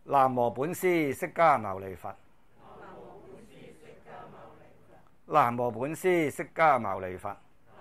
南無本師釋迦牟尼佛。南無本師釋迦牟尼佛。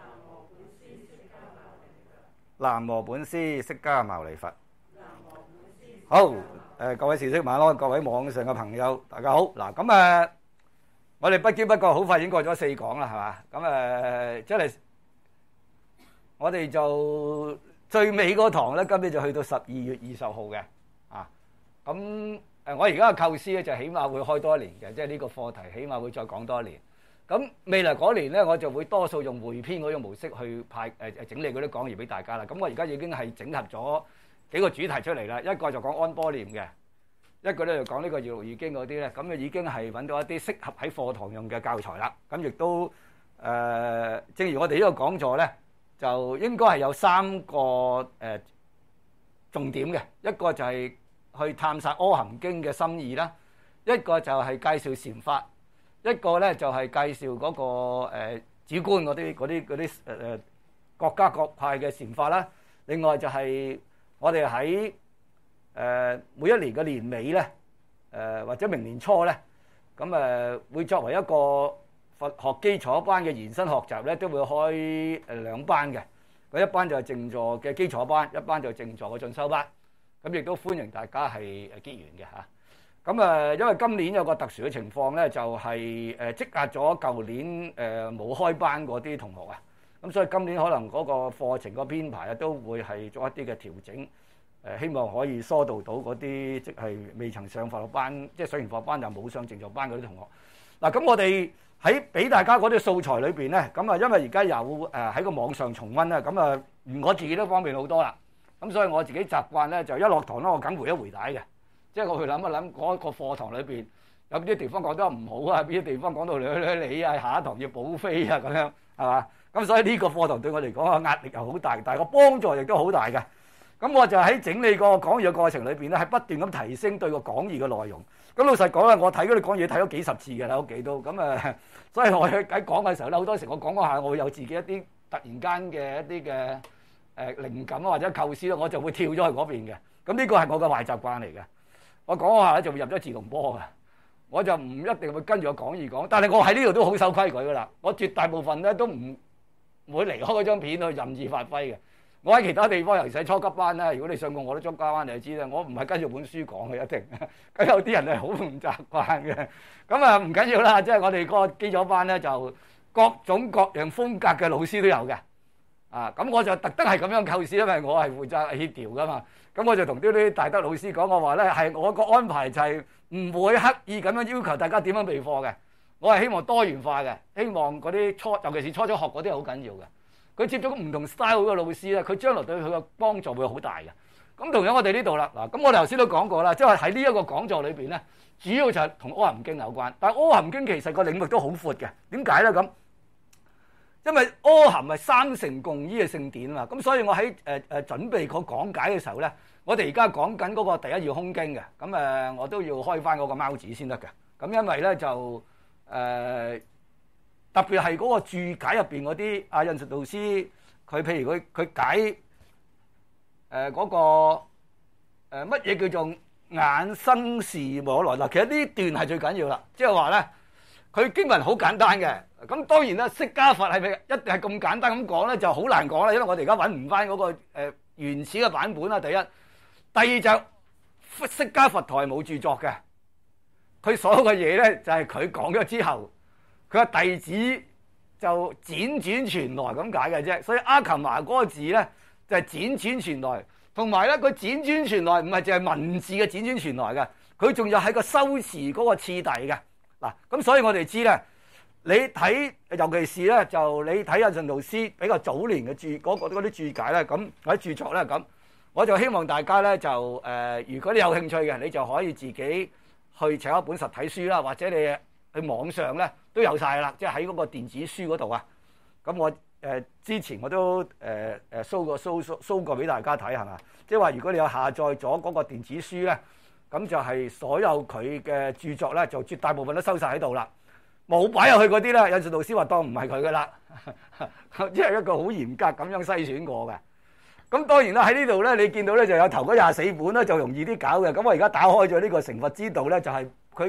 南無本師釋迦牟尼佛。好，各位善識晚安，各位網上嘅朋友，大家好。嗱，咁我哋不經不覺好快已經過咗4講啦，係嘛？咁真係我哋就最尾嗰堂咧，今日就去到12月20號嘅。咁我而家嘅構思咧就起碼會開多一年嘅，即係呢個課題起碼會再講多一年。咁未來嗰年咧，我就會多數用匯編嗰種模式去整理嗰啲講義俾大家啦。咁我而家已經係整合咗幾個主題出嚟啦，一個就講安波念嘅，一個咧就講呢個《饒六義經》嗰啲咧，咁就已經係揾到一啲適合喺課堂用嘅教材啦。咁亦都正如我哋呢個講座咧，就應該係有3個重點嘅，一個就係去探索《阿含經》嘅深義啦，一個就係介紹禪法，一個咧就係介紹嗰個主觀嗰啲各家各派嘅禪法啦。另外就係我哋喺每一年嘅年尾咧，或者明年初咧，咁會作為一個佛學基礎班嘅延伸學習咧，都會開2班嘅。嗰一班就係靜坐嘅基礎班，一班就係靜坐嘅進修班。咁亦都歡迎大家係結緣嘅嚇。咁因為今年有個特殊嘅情況咧，就係積壓咗舊年冇開班嗰啲同學啊。咁所以今年可能嗰個課程個編排啊，都會係做一啲嘅調整。希望可以疏導到嗰啲即係未曾上佛學班，即係上完佛學班又冇上靜坐班嗰啲同學。嗱，咁我哋喺俾大家嗰啲素材裏邊咧，咁因為而家有喺個網上重溫啦，咁我自己都方便好多啦。咁所以我自己習慣咧，就一落堂咧，我梗回一回帶嘅，即係我去諗一諗嗰個課堂裏邊有邊啲地方講得唔好啊，邊啲地方講到你啊，下一堂要補飛啊，咁樣係嘛？咁所以呢個課堂對我嚟講壓力又好大，但係個幫助亦都好大嘅。咁我就喺整理個講義嘅過程裏邊咧，係不斷咁提升對個講義嘅內容。咁老實講啦，我睇嗰啲講義睇咗幾十次嘅啦，屋企都咁所以我喺講嘅時候咧，好多時我講下，我會有自己一啲突然間嘅一啲嘅靈感啊，或者構思咧，我就會跳咗去嗰邊嘅。咁呢個係我嘅壞習慣嚟嘅。我講下咧就會入咗自動波嘅，我就唔一定會跟住個講義講。但係我喺呢度都好守規矩噶啦，我絕大部分咧都唔會離開嗰張片去任意發揮嘅。我喺其他地方，尤其是初級班咧，如果你上過我啲初級班，你就知啦。我唔係跟住本書講嘅，一定。咁有啲人係好唔習慣嘅。咁唔緊要啦，即係我哋個基礎班咧，就各種各樣風格嘅老師都有嘅。咁我就特登係咁樣構思，因為我係負責協調噶嘛。咁我就同啲大德老師講，我話咧係我個安排就係唔會刻意咁樣要求大家點樣備課嘅。我係希望多元化嘅，希望嗰啲尤其是初學嗰啲係好緊要嘅。佢接觸唔同 style 嘅老師咧，佢將來對佢嘅幫助會好大嘅。咁同樣我哋呢度啦，嗱，咁我哋頭先都講過啦，即係喺呢一個講座裏邊咧，主要就係同《阿含經》有關。但係《阿含經》其實個領域都好闊嘅。點解咧咁？因為阿含係三乘共依嘅聖典啊嘛，咁所以我喺準備個講解嘅時候咧，我哋而家講緊嗰個第一要空經嘅，咁我都要開翻嗰個貓紙先得嘅。咁因為咧就特別係嗰個注解入邊嗰啲阿印順導師，佢譬如佢解嗰個乜嘢叫做眼生事無可來嗱，其實呢段係最緊要啦，即係話咧，佢經文好簡單嘅。咁當然啦，釋迦佛係咪一定係咁簡單咁講咧，就好難講啦，因為我哋而家揾唔翻嗰個原始嘅版本啦。第一，第二就釋迦佛陀係冇著作嘅，佢所有嘅嘢咧就係佢講咗之後，佢個弟子就輾轉傳來咁解嘅啫。所以阿含麻嗰個字咧就係輾轉傳來，同埋咧佢輾轉傳來唔係淨係文字嘅輾轉傳來嘅，佢仲有喺個修辭嗰個次第嘅嗱。咁所以我哋知咧。你睇，尤其是咧，就你睇印順導師比較早年嘅嗰啲注解咧，咁或者著作咧，咁我就希望大家咧就如果你有興趣嘅，你就可以自己去請一本實體書啦，或者你去網上咧都有晒啦，即係喺嗰個電子書嗰度啊。咁我之前我都show 過俾大家睇係嘛，即係話如果你有下載咗嗰個電子書咧，咁就係所有佢嘅著作咧，就絕大部分都收晒喺度啦。冇擺入去嗰啲咧，印順導師話當唔係佢噶啦，即係一個好嚴格咁樣篩選過嘅。 咁當然啦，喺呢度咧，你見到咧就有頭嗰24本咧，就容易啲搞嘅。咁我而家打開咗呢個成佛之道咧，就係佢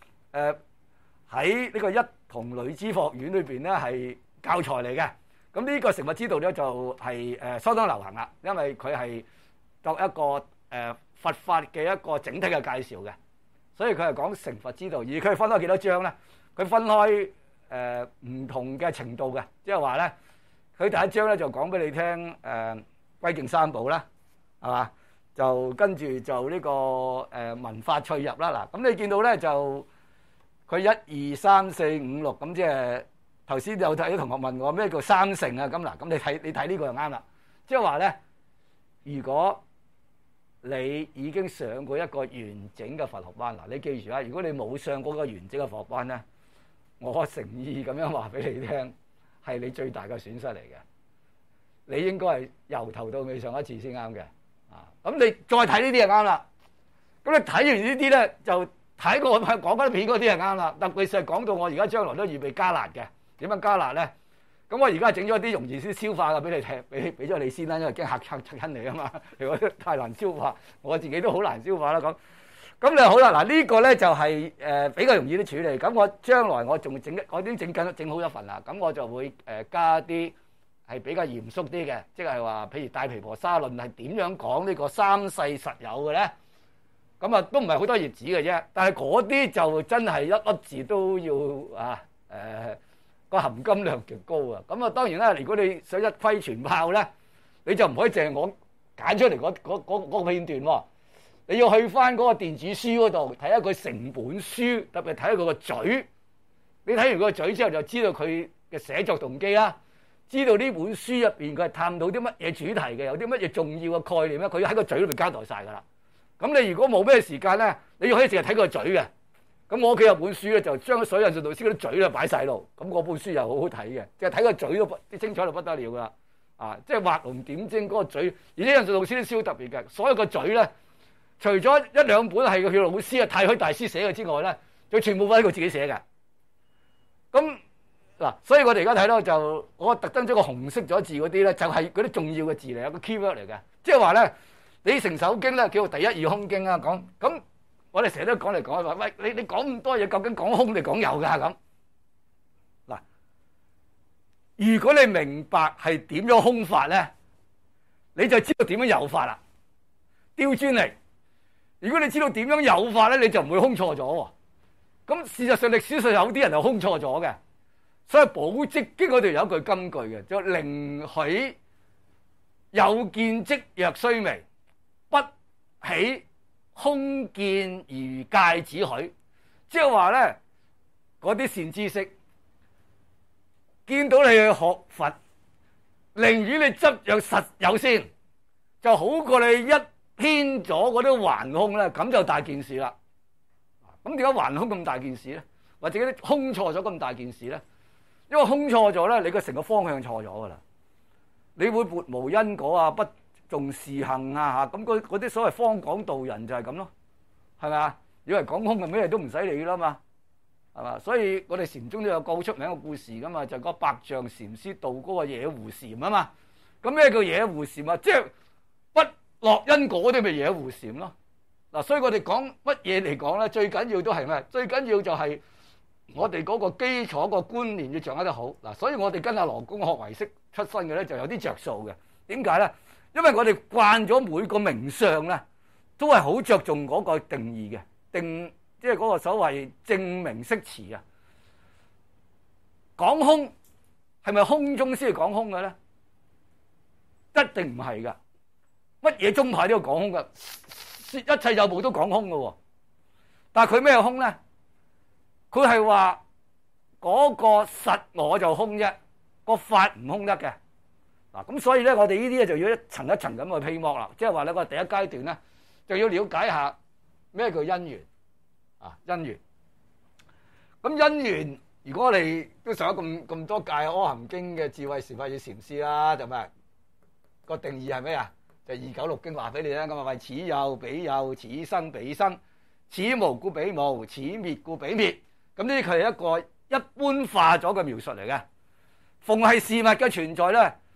喺呢個一同女之學院裏邊咧係教材嚟嘅。咁呢個成佛之道咧就係相當流行啦，因為佢係作一個佛法嘅一個整體嘅介紹嘅，所以佢係講成佛之道。而佢係分開幾多章咧？佢分開唔同嘅程度嘅，即係話咧，佢第一章咧就講俾你聽歸敬三寶啦，係嘛？就跟住就呢個聞法趣入啦。嗱，咁你見到咧就佢1、2、3、4、5、6，咁即係頭先有睇啲同學問我咩叫三乘啊？咁嗱，咁你睇呢個就啱啦。即係話咧，如果你已經上過一個完整嘅佛學班，嗱，你記住啊，如果你冇上過個完整嘅佛學班咧，我誠意咁樣話俾你聽，係你最大嘅損失嚟嘅。你應該係由頭到尾上一次先啱嘅，咁你再睇呢啲就啱啦。咁你睇完呢啲咧，就睇我講嗰啲片嗰啲就啱啦。特別係講到我而家將來都預備加辣嘅，點樣加辣咧？咁我而家整咗啲容易啲消化嘅俾你聽，俾咗你先啦，因為驚嚇親你啊嘛。如果太難消化，我自己都好難消化啦。咁你好啦，嗱、這、呢個咧就係比較容易啲處理。咁我將來我仲我已經整好一份啦。咁我就會加啲係比較嚴肅啲嘅，即係話譬如《大毗婆沙論》係點樣講呢個三世實有嘅咧？咁啊都唔係好多頁紙嘅啫，但係嗰啲就真係一粒字都要個含金量極高啊！咁啊當然啦，如果你想一窺全豹咧，你就唔可以淨係我揀出嚟嗰個片段喎。你要去翻嗰個電子書嗰度睇下佢成本書，特別睇下佢個嘴。你睇完個嘴之後，就知道佢嘅寫作動機啦，知道呢本書入邊佢係探討啲乜嘢主題嘅，有啲乜嘢重要嘅概念咧，佢喺個嘴裏邊交代晒噶啦。咁你如果冇咩時間咧，你可以淨係睇個嘴嘅。咁我屋企有本書咧，就將水印順導師嗰啲嘴咧擺晒度，咁嗰本書又好好睇嘅，即係睇個嘴都啲精彩到不得了噶。即係畫龍點睛嗰個嘴，而且印順導師啲書特別嘅，所有個嘴咧。除咗1、2本係佢老師啊太虛大師寫嘅之外咧，就全部都係佢自己寫嘅。咁嗱，所以我哋而家睇到就我特登將個紅色咗字嗰啲咧，就係嗰啲重要嘅字嚟，有個 keyword 嚟嘅。即係話咧，你成首經咧叫做第一義空經啊，講咁我哋成日都講嚟講去話，喂你講咁多嘢，究竟講空定講有㗎咁？嗱，如果你明白係點樣空法咧，你就知道點樣有法啦。調轉嚟。如果你知道點樣有法咧，你就唔會空錯咗喎。咁事實上歷史上有啲人係空錯咗嘅，所以《寶積經》嗰度有一句金句嘅，就寧許有見即若須彌，不起空見而戒只許。即係話咧，嗰啲善知識見到你去學佛，寧願你執有實有先，就好過你一偏咗嗰啲橫空咧，咁就大件事啦。咁點解橫空咁大件事咧？或者啲空錯咗咁大件事咧？因為空錯咗咧，你個成個方向錯咗噶啦。你會撥無因果啊，不重視行啊嚇，咁嗰啲所謂方廣道人就係咁咯，係咪啊？以為講空就咩都唔使理啦嘛，係嘛？所以我哋禪宗都有個好出名嘅故事噶嘛，就係嗰百丈禪師渡嗰個野狐禪啊嘛。咁咩叫野狐禪啊？即係不落因果啲咪野狐禪咯。嗱，所以我哋講乜嘢嚟講咧，最緊要都係咩？最緊要就係我哋嗰個基礎個觀念要掌握得好。嗱，所以我哋跟阿羅公學唯識出身嘅咧，就有啲着數嘅。點解咧？因為我哋慣咗每個名相咧，都係好着重嗰個定義嘅定，即係嗰個所謂正名釋詞啊。講空係咪空中先係講空嘅咧？一定唔係噶。乜嘢宗派都要講空噶，一切有部都講空噶喎。但係佢咩空咧？佢係話嗰個實我就空啫，個法唔空得嘅。嗱，咁所以咧，我哋呢啲咧就要一層一層咁去批剝啦。即係話咧，個第一階段咧，就要了解下咩叫因緣啊，因緣。咁因緣，如果我哋都上咗咁多屆《阿含經》嘅智慧時法與禪師啦，就咩個定義係咩啊？就296經話俾你啦，咁啊為此有彼有，此生彼生，此無故彼無，此滅故彼滅。咁呢啲佢係一個一般化咗嘅描述嚟嘅。逢係事物嘅存在咧，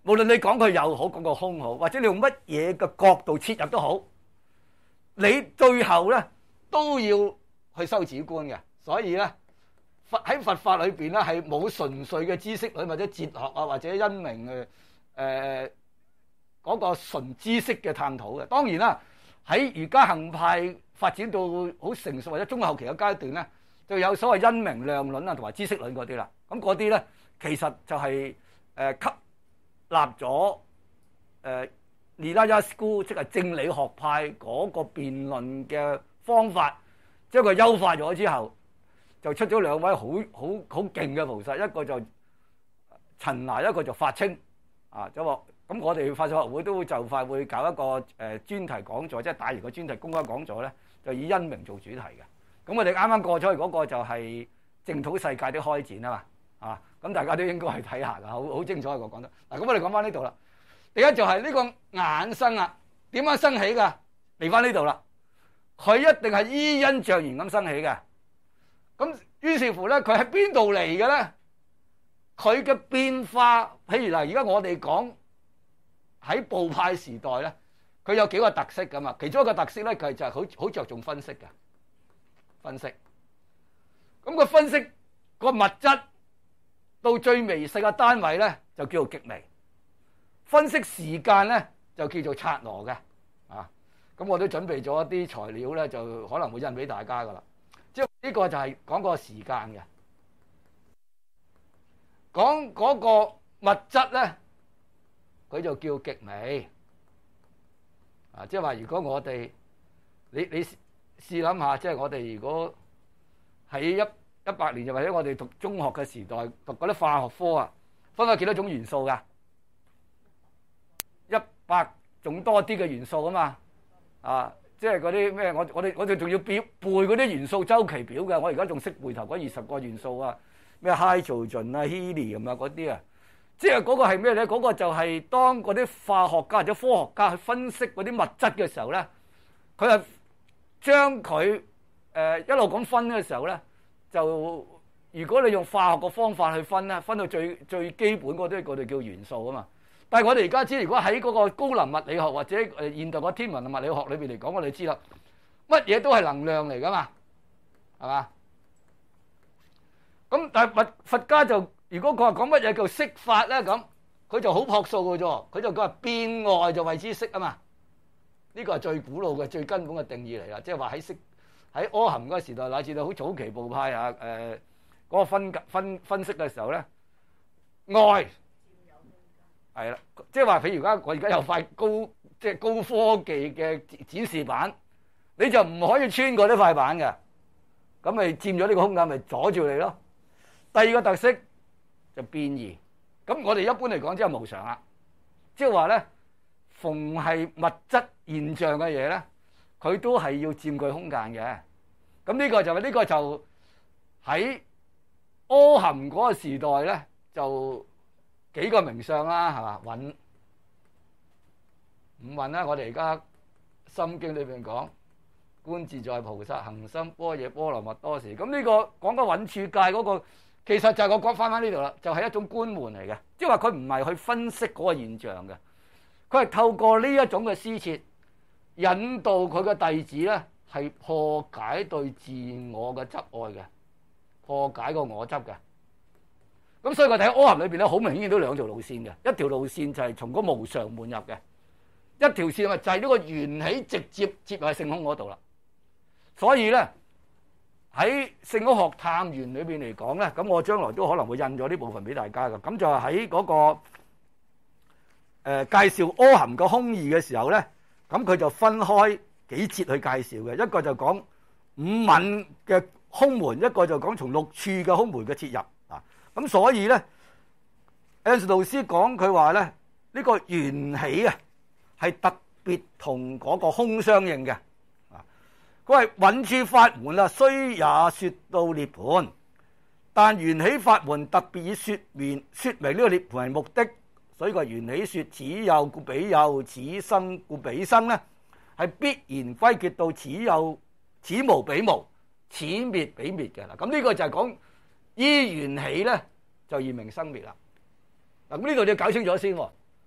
無論你講佢有好，講個空好，或者你用乜嘢嘅角度切入都好，你最後咧都要去修止觀嘅。所以咧，喺佛法裏邊咧係冇純粹嘅知識論或者哲學啊，或者因明嗰個純知識嘅探討嘅。當然啦，喺瑜伽行派發展到好成熟或者中後期嘅階段咧，就有所謂因明量論啊同埋知識論嗰啲啦。咁嗰啲咧其實就係吸納咗Nilaya School， 即係正理學派嗰個辯論嘅方法，將佢優化咗之後，就出咗兩位好勁嘅菩薩，一個就陳那，一個就法清啊。就話咁，我哋法相學會都就快會搞一個專題講座，即係大型嘅專題公開講座咧，就以因明做主題嘅。咁我哋啱啱過咗去嗰個就係淨土世界的開展啊嘛。啊，咁大家都應該係睇下噶，好精彩個講得。嗱，咁我哋講翻呢度啦。第一就係呢個眼生啊，點樣生起噶？嚟翻呢度啦，佢一定係依因仗緣咁生起嘅。咁於是乎咧，佢喺邊度嚟嘅咧？佢嘅變化，譬如嗱，而家我哋講喺部派時代咧，佢有幾個特色噶嘛。其中一個特色咧，佢就係好着重分析嘅分析。咁個分析個物質到最微細嘅單位咧，就叫做極微。分析時間咧，就叫做剎那嘅。啊，咁我都準備咗一啲材料咧，就可能會印俾大家噶啦。即係呢個就係講個時間嘅，講嗰個物質咧，佢就叫極微。啊，即係話如果我哋你試諗下，即係我哋如果喺100年，又或者我哋讀中學嘅時代讀嗰啲化學科啊，分咗幾多種元素噶？100種多啲嘅元素啊嘛，啊，即係嗰啲咩？我哋仲要背嗰啲元素周期表嘅。我而家仲識背頭嗰20個元素啊，咩 hydrogen 啊、helium 啊嗰啲啊，即係嗰個係咩咧？嗰個就係當嗰啲化學家或者科學家去分析嗰啲物質嘅時候咧，佢係將佢一路咁分嘅時候咧。就如果你用化學嘅方法去分咧，分到最基本嗰啲，我哋叫元素啊嘛。但係我哋而家知，如果喺嗰個高能物理學或者現代嘅天文物理學裏邊嚟講，我哋知啦，乜嘢都係能量嚟噶嘛，係嘛？咁但係佛家就如果佢話講乜嘢叫色法咧，咁佢就好樸素嘅啫，佢就講話變外就謂之色啊嘛。呢個係最古老嘅、最根本嘅定義嚟啦，即係話喺色。喺阿含嗰個時代，乃至到好早期部派啊，嗰個分析嘅時候咧，愛係啦，即係話譬如我而家有塊高科技嘅展示板，你就唔可以穿過呢塊板嘅，咁咪佔咗呢個空間，咪阻住你咯。第二個特色就變異，咁我哋一般嚟講即係無常啦，即係話咧，逢係物質現象嘅嘢咧，佢都係要佔據空間嘅。咁呢個就喺阿含嗰個時代咧，就幾個名相啦，係嘛？蘊五蘊啦，我哋而家心經裏邊講觀自在菩薩行深般若波羅蜜多時。咁呢個講個蘊處界嗰個，其實就係我講翻呢度啦，就係一種觀門嚟嘅，即係話佢唔係去分析嗰個現象嘅，佢係透過呢一種嘅施設引導佢嘅弟子咧。係破解對自我嘅執愛嘅，破解個我執嘅。咁所以我哋喺阿含裏邊咧，好明顯見到兩條路線嘅。一條路線就係從個無常門入嘅，一條線咪就係呢個緣起直接接入聖空嗰度啦。所以咧喺聖空學探源裏邊嚟講咧，咁我將來都可能會印咗呢部分俾大家嘅。咁就係喺嗰個介紹阿含嘅空義嘅時候咧，咁佢就分開幾節去介紹嘅，一個就講五蘊嘅空門，一個就講從六處嘅空門嘅切入啊。咁所以咧，Anson老師講佢話咧，呢個緣起啊係特別同嗰個空相應嘅啊。佢係蘊處法門啊，雖也說到涅槃，但緣起法門特別以說明呢個涅槃係目的，所以個緣起說此有故彼有，此生故彼生咧。係必然歸結到此有此無彼無，此滅彼滅嘅啦。咁呢個就係講依緣起咧，就而明生滅啦。嗱，咁呢度你要搞清楚先。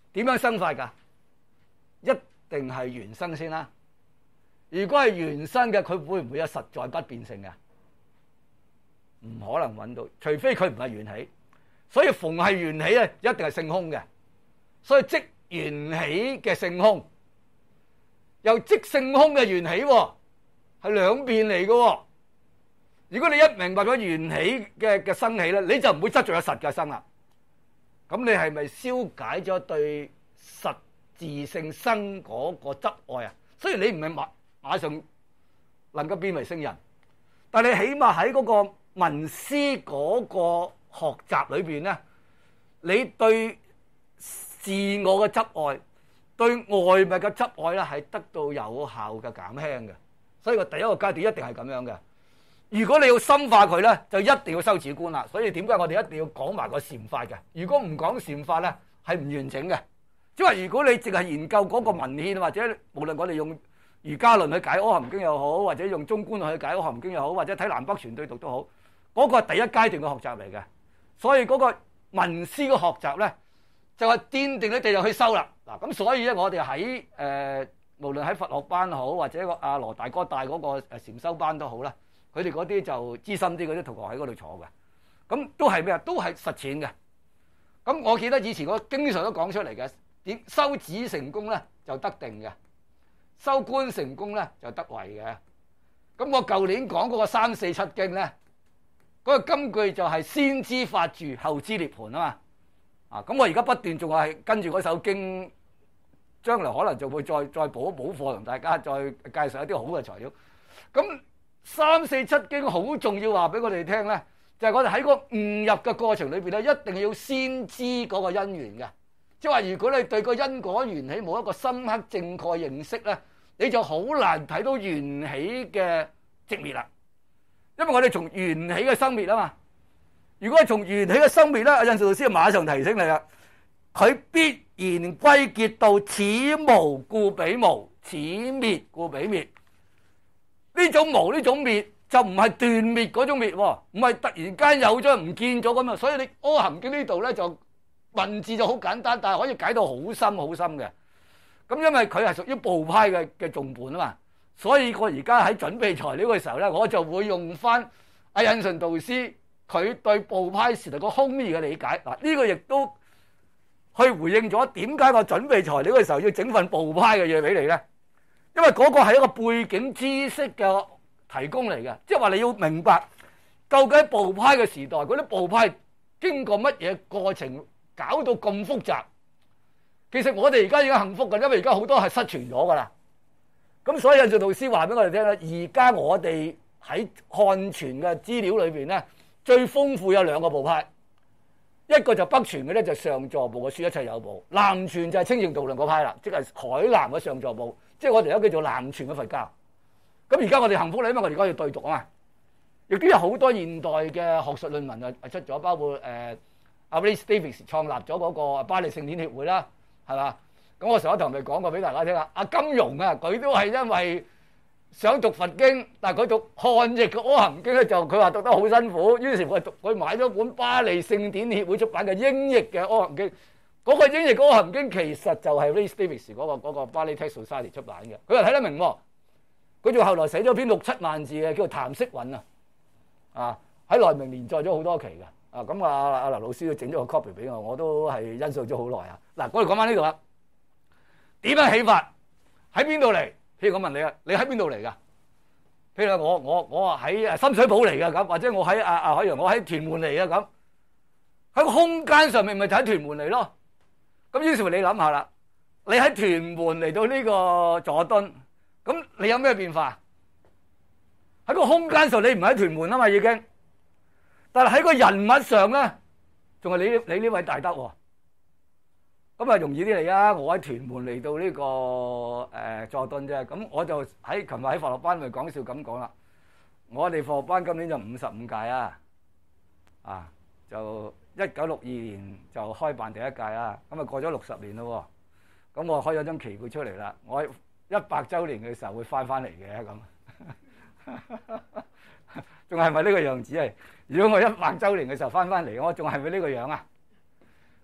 點樣生法㗎？一定係原生先啦。如果係原生嘅，佢會唔會有實在不變性嘅？唔可能揾到，除非佢唔係緣起。所以逢係緣起咧，一定係性空嘅。所以即緣起嘅性空，又即性空嘅緣起，係兩邊嚟嘅。如果你一明白咗緣起嘅生起咧，你就唔會執著有實嘅生啦。咁你係咪消解咗對實自性生嗰個執愛啊？雖然你唔係馬上能夠變為聖人，但你起碼喺嗰個聞思嗰個學習裏邊咧，你對自我嘅執愛、對外物嘅執愛咧，係得到有效嘅減輕嘅。所以個第一個階段一定係咁樣嘅。如果你要深化佢咧，就一定要修止觀啦。所以點解我哋一定要講埋個禪法嘅？如果唔講禪法咧，係唔完整嘅。即係話，如果你淨係研究嗰個文獻，或者無論我哋用瑜伽論去解《阿含經》又好，或者用中觀去解《阿含經》又好，或者睇南北傳對讀都好，嗰個係第一階段嘅學習嚟嘅。所以嗰個聞思嘅學習咧，就係奠定你哋就去修啦。嗱，咁所以咧，我哋喺無論喺佛學班好，或者阿羅大哥帶嗰個禪修班都好啦，佢哋嗰啲就資深啲嗰啲同學喺嗰度坐嘅，咁都係咩啊？都係實踐嘅。咁我記得以前我經常都講出嚟嘅，點修止成功咧就得定嘅，修觀成功咧就得慧嘅。咁我舊年講嗰個三四七經咧，嗰個金句就係先知法住，後知涅槃啊嘛。咁我而家不斷仲係跟住嗰首經，將來可能就會再補一補課，同大家再介紹一啲好嘅材料。咁三四七經好重要，話俾我哋聽咧，就係我哋喺個悟入嘅過程裏邊咧，一定要先知嗰個因緣嘅。即係話，如果你對個因果緣起冇一個深刻正確認識咧，你就好難睇到緣起嘅寂滅啦。因為我哋從緣起嘅生滅啊嘛。如果係從緣起嘅生滅咧，阿印順導師馬上提醒你啦，佢必然歸結到此無故彼無，此滅故彼滅。呢種無呢種滅就唔係斷滅嗰種滅，唔係突然間有咗唔見咗咁啊。所以你《阿含經》呢度咧就文字就好簡單，但係可以解到好深好深嘅。咁因為佢係屬於部派嘅重本啊嘛，所以我而家喺準備材料嘅時候咧，我就會用翻阿印順導師佢對部派時代個空義嘅理解。嗱，呢個亦都去回應咗點解我準備材料嘅時候要整份部派嘅嘢俾你咧？因為嗰個係一個背景知識嘅提供嚟嘅，即係話你要明白究竟部派嘅時代嗰啲部派經過乜嘢過程搞到咁複雜。其實我哋而家已經幸福嘅，因為而家好多係失傳咗噶啦。咁所以印順導師話俾我哋聽咧，而家我哋喺漢傳嘅資料裏邊咧，最豐富有兩個部派，一個就北傳嘅咧就上座部嘅書一切有部，南傳就係清淨道論嗰派啦，即係海南嘅上座部，即係我哋而家叫做南傳嘅佛教。咁而家我哋幸福咧，因為我哋而家要對讀啊嘛，亦都有好多現代嘅學術論文啊出咗，包括阿 Ray Davis 創立咗嗰個巴利聖典協會啦，係嘛？咁我上一堂咪講過俾大家聽啊，阿金庸啊，佢都係因為想讀佛經，但係佢讀漢譯嘅《阿含經》咧，就佢話讀得好辛苦，於是佢買咗本巴利聖典協會出版嘅英譯嘅《阿含經》。嗰個英譯《阿含經》其實就係 Ray Davis 嗰個巴利 Text Society 出版嘅，佢又睇得明喎。佢仲後來寫咗篇6-7萬字嘅叫做《談釋韻》啊，喺內明連載咗好多期嘅。咁阿劉老師都整咗個 copy 俾我，我都係欣賞咗好耐啊。嗱，我哋講翻呢度啦，點樣起法？喺邊度嚟？譬如我問你啊，你喺邊度嚟㗎？譬如我喺深水埗嚟㗎咁，或者我喺海洋，我喺屯門嚟㗎咁。喺個空間上面咪就喺屯門嚟咯。咁於是乎你諗下啦，你喺屯門嚟到呢個佐敦，咁你有咩變化？喺個空間上你唔係喺屯門啊嘛已經，但係喺個人物上咧，仲係你呢位大德喎。咁啊容易啲嚟啊！我喺屯門嚟到呢個佐敦啫，咁我就喺琴日喺佛學班咪講笑咁講啦。我哋佛學班今年就55屆啊，就1962年就開辦第一屆啊，咁啊過咗60年咯喎，咁我開咗張旗幟出嚟啦。我喺100週年嘅時候會翻嚟嘅咁，仲係咪呢個樣子啊？如果我100週年嘅時候翻嚟，我仲係咪呢個樣啊？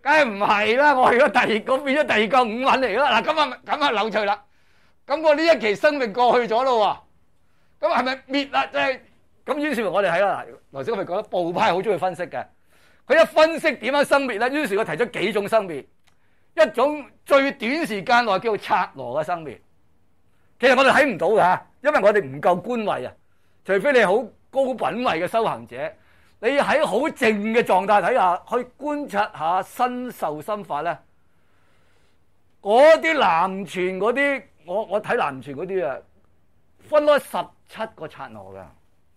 梗係唔係啦？我去咗第二個變咗第二個五蘊嚟啦。嗱，咁啊扭趣啦。咁我呢一期生命過去咗咯喎，咁係咪滅啦？即係咁，於是乎我哋睇啦。頭先我咪講部派好中意分析嘅，佢一分析點樣生滅咧，於是佢提出幾種生滅，一種最短時間內叫做剎那嘅生滅。其實我哋睇唔到㗎，因為我哋唔夠觀慧啊。除非你好高品位嘅修行者，你喺好靜嘅狀態底下去觀察下身受心法咧，嗰啲南傳嗰啲。我睇南傳嗰啲啊，分開17個剎那㗎。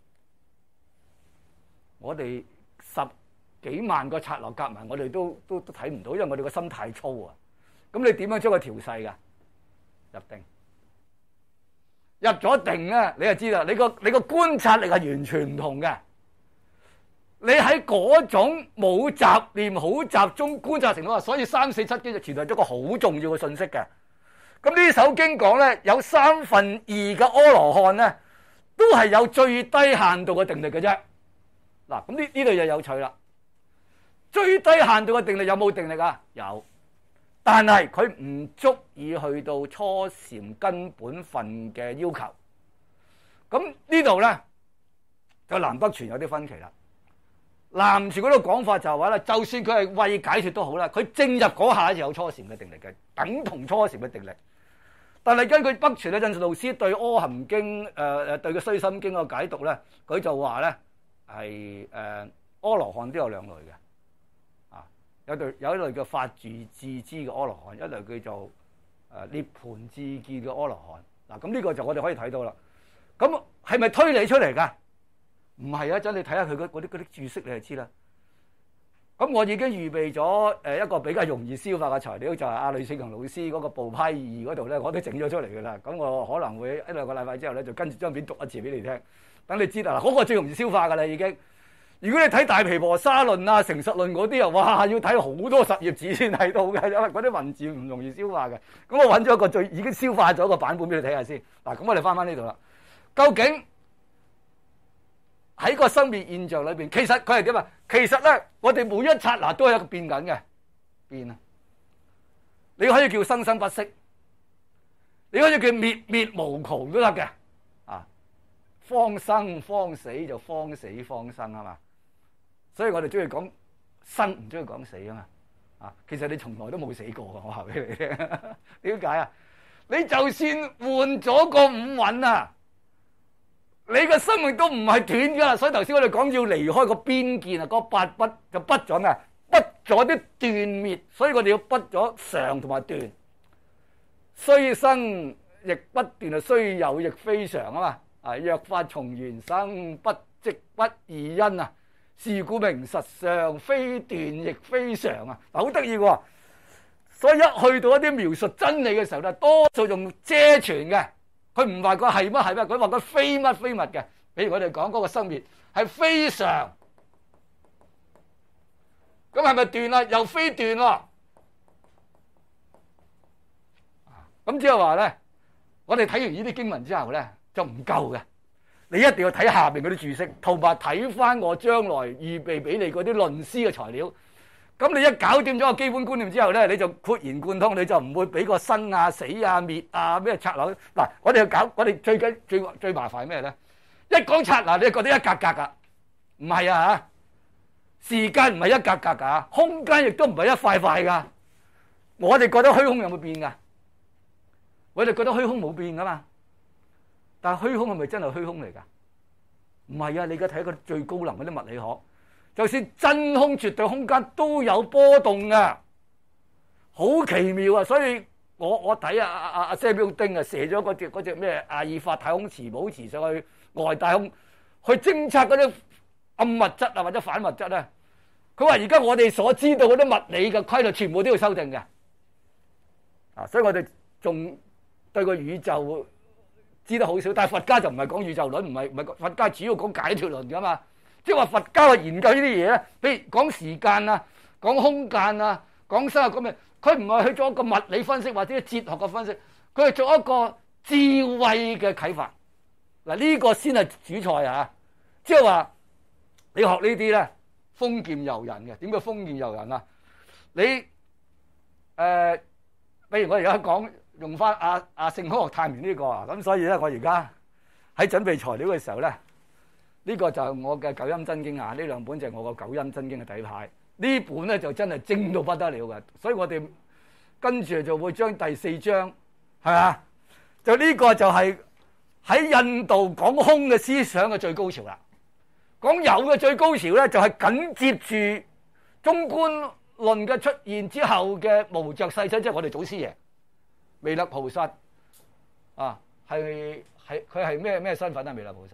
我哋10幾萬個剎那夾埋，我哋都睇唔到，因為我哋個心太粗啊。咁你點樣將佢調細㗎？入定，入咗定咧，你就知啦。你個觀察力係完全唔同嘅。你喺嗰種冇雜念、好集中觀察程度啊，所以3、4、7經就傳遞咗個好重要嘅信息嘅。咁呢首經講咧，有2/3嘅阿羅漢咧，都係有最低限度嘅定力嘅啫。嗱，咁呢度就有趣啦。最低限度嘅定力有冇定力啊？有，但係佢唔足以去到初禪根本分嘅要求。咁呢度咧就南北傳有啲分歧啦。南傳嗰度講法就係話咧，就算佢係為解脫都好啦，佢正入嗰下就有初禪嘅定力嘅，等同初禪嘅定力。但係根據北傳嘅印順導師對《阿含經》對個《須心經》個解讀咧，佢就話咧係阿羅漢都有兩類嘅，啊有一類叫法住自知嘅阿羅漢，一類叫做涅槃自見嘅阿羅漢。嗱，咁呢個就我哋可以睇到啦。咁係咪推理出嚟㗎？唔係啊，真你睇下佢嗰啲注釋你就知啦。咁我已經預備咗一個比較容易消化嘅材料，就係阿呂勝雄老師嗰個部派2嗰度咧，我都整咗出嚟㗎啦。咁我可能會1-2個禮拜之後咧，就跟住張片讀一次俾你聽，等你知道啦。嗰個最容易消化㗎啦，已經。如果你睇大毗婆沙論啊、成實論嗰啲啊，哇，要睇好多10頁紙先睇到嘅，因為嗰啲文字唔容易消化嘅。咁我揾咗一個已經消化咗個版本俾你睇下先。嗱，咁我哋翻呢度啦。究竟喺個生滅現象裏邊，其實佢係點啊？其實咧，我哋每一剎那都係一個變緊嘅變啊！你可以叫生生不息，你可以叫滅滅無窮都得嘅啊！方生方死就方死方生啊嘛！所以我哋中意講生，唔中意講死啊嘛！啊，其實你從來都冇死過嘅，我話俾你聽。點解啊？你就算換咗個五蘊啊！你個生命都唔係斷噶，所以頭先我哋講要離開個邊見啊，嗰8不就不咗咩？不咗啲斷滅，所以我哋要不咗常同埋斷。雖生亦不斷啊，雖有亦非常啊嘛。啊，若法從緣生，不即不二因啊。是故名實相，非斷亦非常啊。嗱，好得意喎。所以一去到一啲描述真理嘅時候咧，多數用遮傳嘅。佢唔話佢係乜係乜，佢話佢非乜非物嘅。比如我哋講嗰個生滅係非常，咁係咪斷啦？又非斷喎。咁即係話咧，我哋睇完呢啲經文之後咧，就唔夠嘅。你一定要睇下邊嗰啲注釋，同埋睇翻我將來預備俾你嗰啲論師嘅材料。咁你一搞掂咗個基本觀念之後咧，你就豁然貫通，你就唔會俾個生啊、死啊、滅啊咩剎那。嗱，我哋要搞，我哋最麻煩係咩咧？一講剎那，你就覺得一格格噶，唔係啊嚇！時間唔係一格格噶，空間亦都唔係一塊塊噶。我哋覺得虛空有冇變噶？我哋覺得虛空冇變噶嘛？但係虛空係咪真係虛空嚟噶？唔係啊！你而家睇個最高能嗰啲物理學。就算真空絕對空間都有波動㗎，好奇妙啊！所以我睇阿謝標丁啊，射咗嗰隻咩阿爾法太空磁寶池上去外太空，去偵測嗰啲暗物質啊或者反物質咧。佢話而家我哋所知道嗰啲物理嘅規律，全部都要修正嘅。啊，所以我哋仲對個宇宙知得好少，但係佛家就唔係講宇宙論，唔係佛家主要講解脫論噶嘛。即係話佛教係研究呢啲嘢咧，譬如講時間啊、講空間啊、講生啊咁嘅，佢唔係去做一個物理分析或者哲學嘅分析，佢係做一個智慧嘅啟發。嗱，呢個先係主菜啊！即係話你學呢啲咧，豐儉由人嘅。點解豐儉由人啊？ 你譬如我而家講用翻聖科學探員呢個啊，咁所以咧我而家喺準備材料嘅時候咧，呢個就係我嘅九陰真經啊，呢兩本就係我個九陰真經嘅底牌。呢本咧就真係精到不得了嘅，所以我哋跟住就會將第4章係嘛，就呢個就係喺印度講空嘅思想嘅最高潮啦。講有嘅最高潮咧，就係緊接住中觀論嘅出現之後嘅無着世親，即係我哋祖師爺彌勒菩薩啊，佢係咩身份啊？彌勒菩薩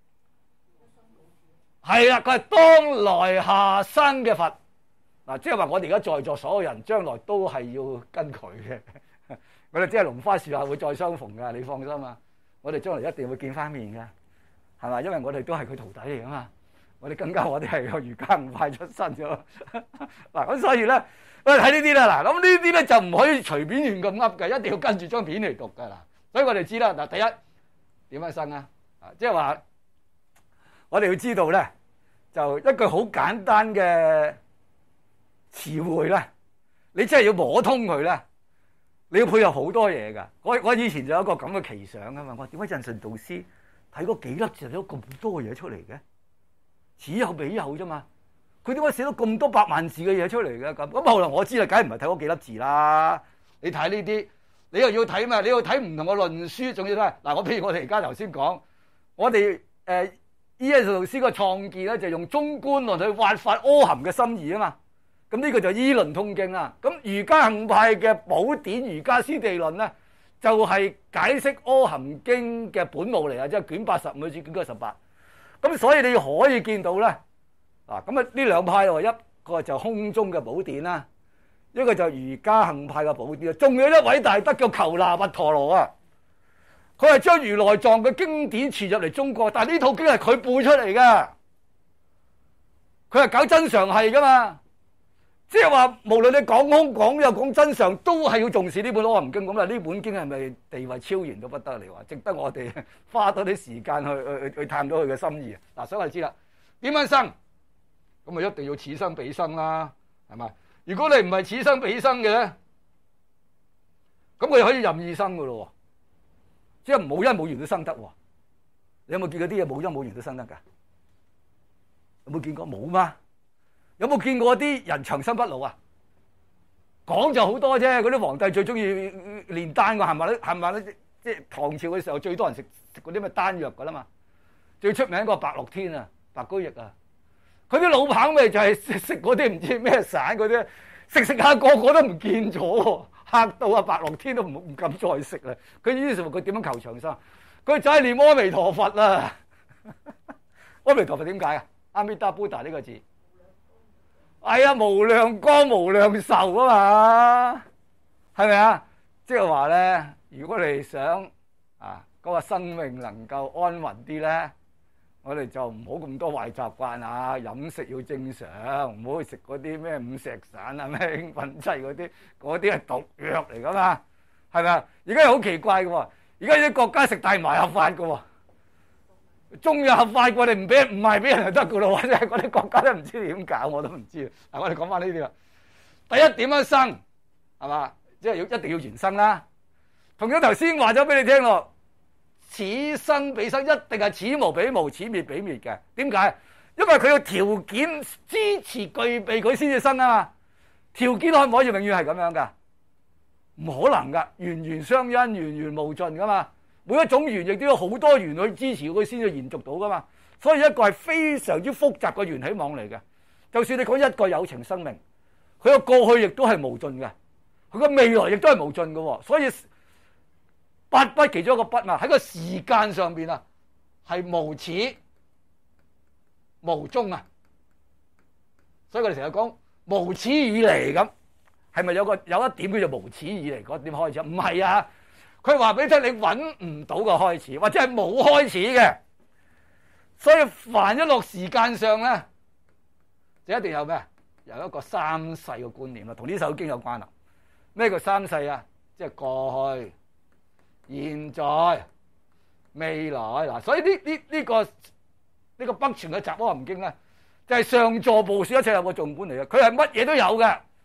係啦，佢係當來下生嘅佛嗱，即係話我哋而家在座所有人將來都係要跟佢嘅，我哋只係龍花樹下會再相逢噶，你放心啊！我哋將來一定會見翻面嘅，係嘛？因為我哋都係佢徒弟嚟噶嘛，我哋係個瑜伽悟派出身咗嗱，咁所以咧，我哋睇呢啲啦嗱，咁呢啲咧就唔可以隨便亂咁噏嘅，一定要跟住張片嚟讀噶啦。所以我哋知啦嗱，第一點樣生啊？即係話我哋要知道咧，就一句好簡單嘅詞彙咧，你真係要摸通佢咧，你要配合好多嘢噶。我以前就有一個咁嘅奇想啊嘛，我點解印順導師睇嗰幾粒字寫咗咁多嘢出嚟嘅？此有彼有啫嘛，佢點解寫到咁多百萬字嘅嘢出嚟嘅？咁後來我知啦，梗係唔係睇嗰幾粒字啦。你睇呢啲，你又要睇咩？你要睇唔同嘅論書，仲要睇嗱。譬如我哋而家頭先講，我哋印順導師個創建咧，就用中觀論去挖發阿含嘅心意啊嘛。咁呢個就依論通經啦。咁瑜伽行派嘅寶典瑜伽師地論咧，就係解釋阿含經嘅本務嚟啊，即係卷85至卷98。咁所以你可以見到咧，嗱咁啊呢兩派喎，一個就空中嘅寶典啦，一個就瑜伽行派嘅寶典啊。仲有一位大德叫求那跋陀羅啊，佢係將如來藏嘅經典傳入嚟中國，但係呢套經係佢背出嚟㗎，佢係搞真常係㗎嘛。即係話，無論你講空講又講真相，都係要重視呢本《阿含經》咁啦。呢本經係咪地位超然到不得了啊？值得我哋花多啲時間去探到佢嘅心意啊！嗱，所以我知啦，點樣生？咁咪一定要此生彼生啦，係嘛？如果你唔係此生彼生嘅咧，咁佢可以任意生噶咯，即係冇因冇緣都生得。你有冇見過啲嘢冇因冇緣都生得噶？有冇見過？冇嘛？有冇見過啲人長生不老啊？講就好多啫，嗰啲皇帝最中意煉丹㗎，係咪咧？即係唐朝嘅時候最多人食嗰啲咩丹藥㗎啦嘛。最出名個白樂天啊，白居易啊，佢啲老彭咪就係食嗰啲唔知咩散嗰啲，食下個個都唔見咗，嚇到啊白樂天都唔敢再食啦。佢於是乎佢點樣求長生？佢就係念阿彌陀佛啊！阿彌陀佛點解啊？阿彌達布達呢個字。係啊，無量光無量壽啊嘛，係咪啊？即係話咧，如果你想嗰個生命能夠安穩啲咧，我哋就唔好咁多壞習慣啊，飲食要正常，唔好去食嗰啲咩五石散啊、咩興奮劑嗰啲係毒藥嚟噶嘛，係咪啊？而家又好奇怪嘅喎，而家有啲國家食大麻合法嘅喎。中藥合法，我哋唔係俾人就得噶咯，或者係嗰啲國家都唔知點搞，我都唔知。嗱，我哋講翻呢啲啦。第一點樣生係嘛？即係一定要緣生啦。同樣頭先話咗俾你聽咯，此生彼生一定係此無彼無，此滅彼滅嘅。點解？因為佢有條件支持具備佢先至生啊嘛。條件可唔可以永遠係咁樣噶？唔可能噶，緣緣相因，緣緣無盡噶嘛。每一種緣亦都有好多緣去支持佢先至延續到噶嘛，所以一個係非常之複雜嘅緣起網嚟嘅。就算你講一個有情生命，佢個過去亦都係無盡嘅，佢個未來亦都係無盡嘅。所以八不其中一個不嘛，喺個時間上邊啊，係無始無終啊。所以我哋成日講無始以嚟咁，係咪有一點叫做無始以嚟嗰點開始？唔係啊。佢話俾你聽，你揾唔到個開始，或者係冇開始嘅，所以凡一落時間上咧，就一定有咩？有一個三世嘅觀念啦，同呢首經有關啦。咩叫三世啊？即係過去、現在、未來嗱。所以呢個北傳嘅《雜阿含經》咧，就係上座部署一切有個重本嚟嘅，佢係乜嘢都有嘅。而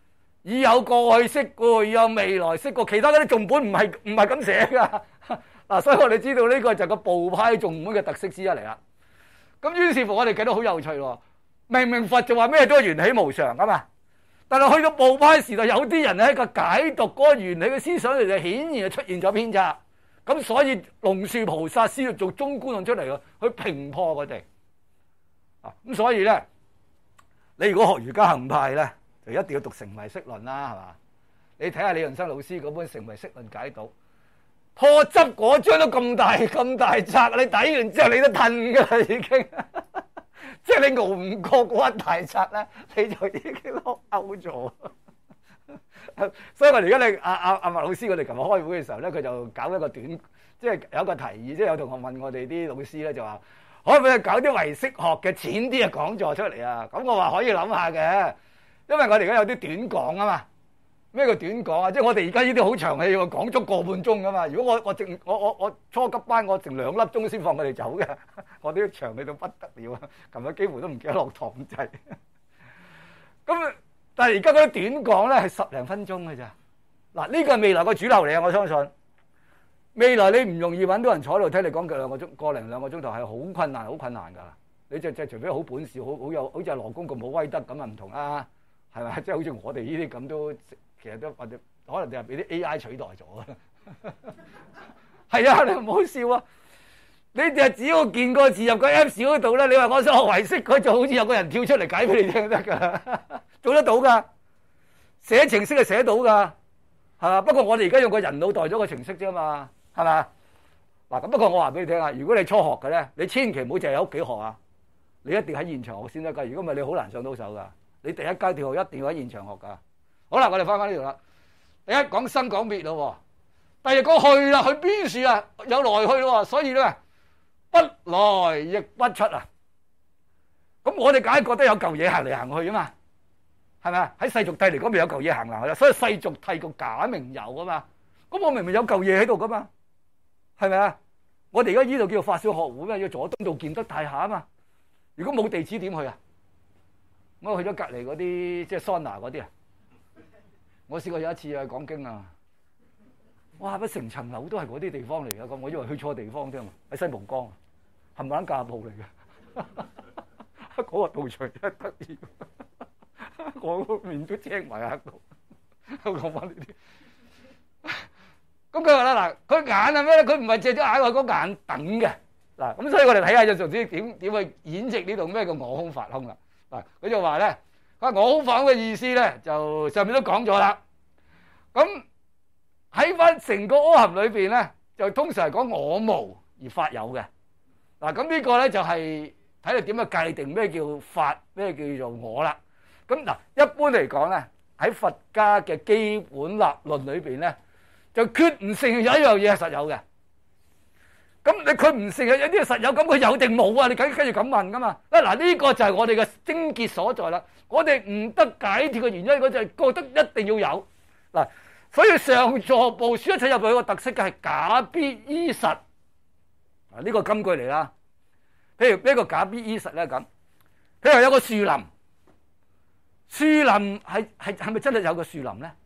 已有過去式過，已有未來式過，其他嗰啲頌本唔係咁寫噶。嗱，所以我哋知道呢個就係個部派頌本嘅特色之一嚟啦。咁於是乎我哋睇到好有趣喎。明明佛就話咩都係緣起無常噶嘛，但係去到部派時代，有啲人喺個解讀嗰個緣起嘅思想嚟，就顯然係出現咗偏差。咁所以龍樹菩薩先要做中觀論出嚟咯，去平破佢哋。咁所以咧，你如果學瑜伽行派咧，就一定要讀成唯識論啦，係嘛？你睇下李潤生老師嗰本成唯識論解讀，破執嗰張都咁大冊，你睇完之後你都褪噶啦，已經。即係你熬唔過嗰一大冊咧，你就已經落勾咗。所以我哋而家你阿麥老師，我哋琴日開會嘅時候咧，佢就搞一個短，即係有一個提議，即係有同學問我哋啲老師咧，就話可唔可以搞啲唯識學嘅淺啲嘅講座出嚟啊？咁我話可以諗下嘅，因為我哋而家有啲短講啊嘛。咩叫短講啊？即係我哋而家呢啲好長氣喎，講足個半鐘噶嘛。如果我初級班，我剩2粒鐘先放佢哋走嘅。我啲長氣到不得了啊！琴日幾乎都唔記得落堂滯。咁但係而家嗰啲短講咧係10零分鐘嘅咋。嗱，呢個係未來個主流嚟啊！我相信未來你唔容易揾到人坐喺度聽你講佢個零兩個鐘頭係好困難㗎。你就除非好本事，好似羅公咁冇威德咁啊，唔同啊，係咪？即係好似我哋呢啲咁都。其實都或者可能就係俾啲 AI 取代咗啊！係啊，你唔好笑啊！你就只要見過字入個 Apps 嗰度咧，你話我想學唯識，佢就好似有個人跳出嚟解俾你聽得㗎，做得到㗎。寫程式係寫到㗎，係嘛？不過我哋而家用個人腦代咗個程式啫嘛，係嘛？嗱，咁不過我話俾你聽啊，如果你初學嘅咧，你千祈唔好淨係喺屋企學啊，你一定喺現場學先得㗎。如果唔係，你好難上到手㗎。你第一階段學一定要喺現場學㗎。好啦，我哋翻呢度啦。第一講生講滅咯，第二講去啦，去邊處啊？有來去咯，所以咧不來亦不出啊。咁我哋梗係覺得有嚿嘢行嚟行去啊嘛，係咪啊？喺世俗諦嚟講，咪有嚿嘢行嚟去啦。所以世俗諦個假名有啊嘛。咁我明明有嚿嘢喺度噶嘛，係咪啊？我哋而家呢度叫做發小學會咩？要佐敦道建德大廈啊嘛。如果冇地址點去啊？我去咗隔離嗰啲即係桑拿嗰啲啊。我試過有一次去講經啊，哇！乜成層樓都係嗰啲地方嚟嘅，咁我以為去錯地方啫嘛，喺西蒙江，冚唪唥架鋪嚟嘅，嗰個道場真係得意，我個面都青埋喺度，講翻呢啲。咁佢話啦，嗱，佢眼係咩咧？佢唔係借咗眼，佢個眼等嘅。嗱，咁所以我哋睇下就從此點去演繹呢度咩叫我空法空啦。嗱，佢就話咧。我空法空嘅意思咧，就上面都講咗啦。咁喺翻成個阿含裏邊咧，就通常係講我無而法有嘅。嗱，咁呢個咧就係睇你點樣界定咩叫法，咩叫做我啦。咁嗱，一般嚟講咧，喺佛家嘅基本立論裏邊咧，就決唔承認有一樣嘢係實有嘅。咁你佢唔承認有啲實有，咁佢有定冇啊？你跟住咁問噶嘛？嗱，呢個就係我哋嘅症結所在啦。我哋唔得解脫嘅原因，我就係覺得一定要有嗱。所以上座部書一切入去個特色嘅係假必依實啊！呢個金句嚟啦。譬如呢個假必依實咧咁，譬如有個樹林，樹林係咪真係有個樹林咧？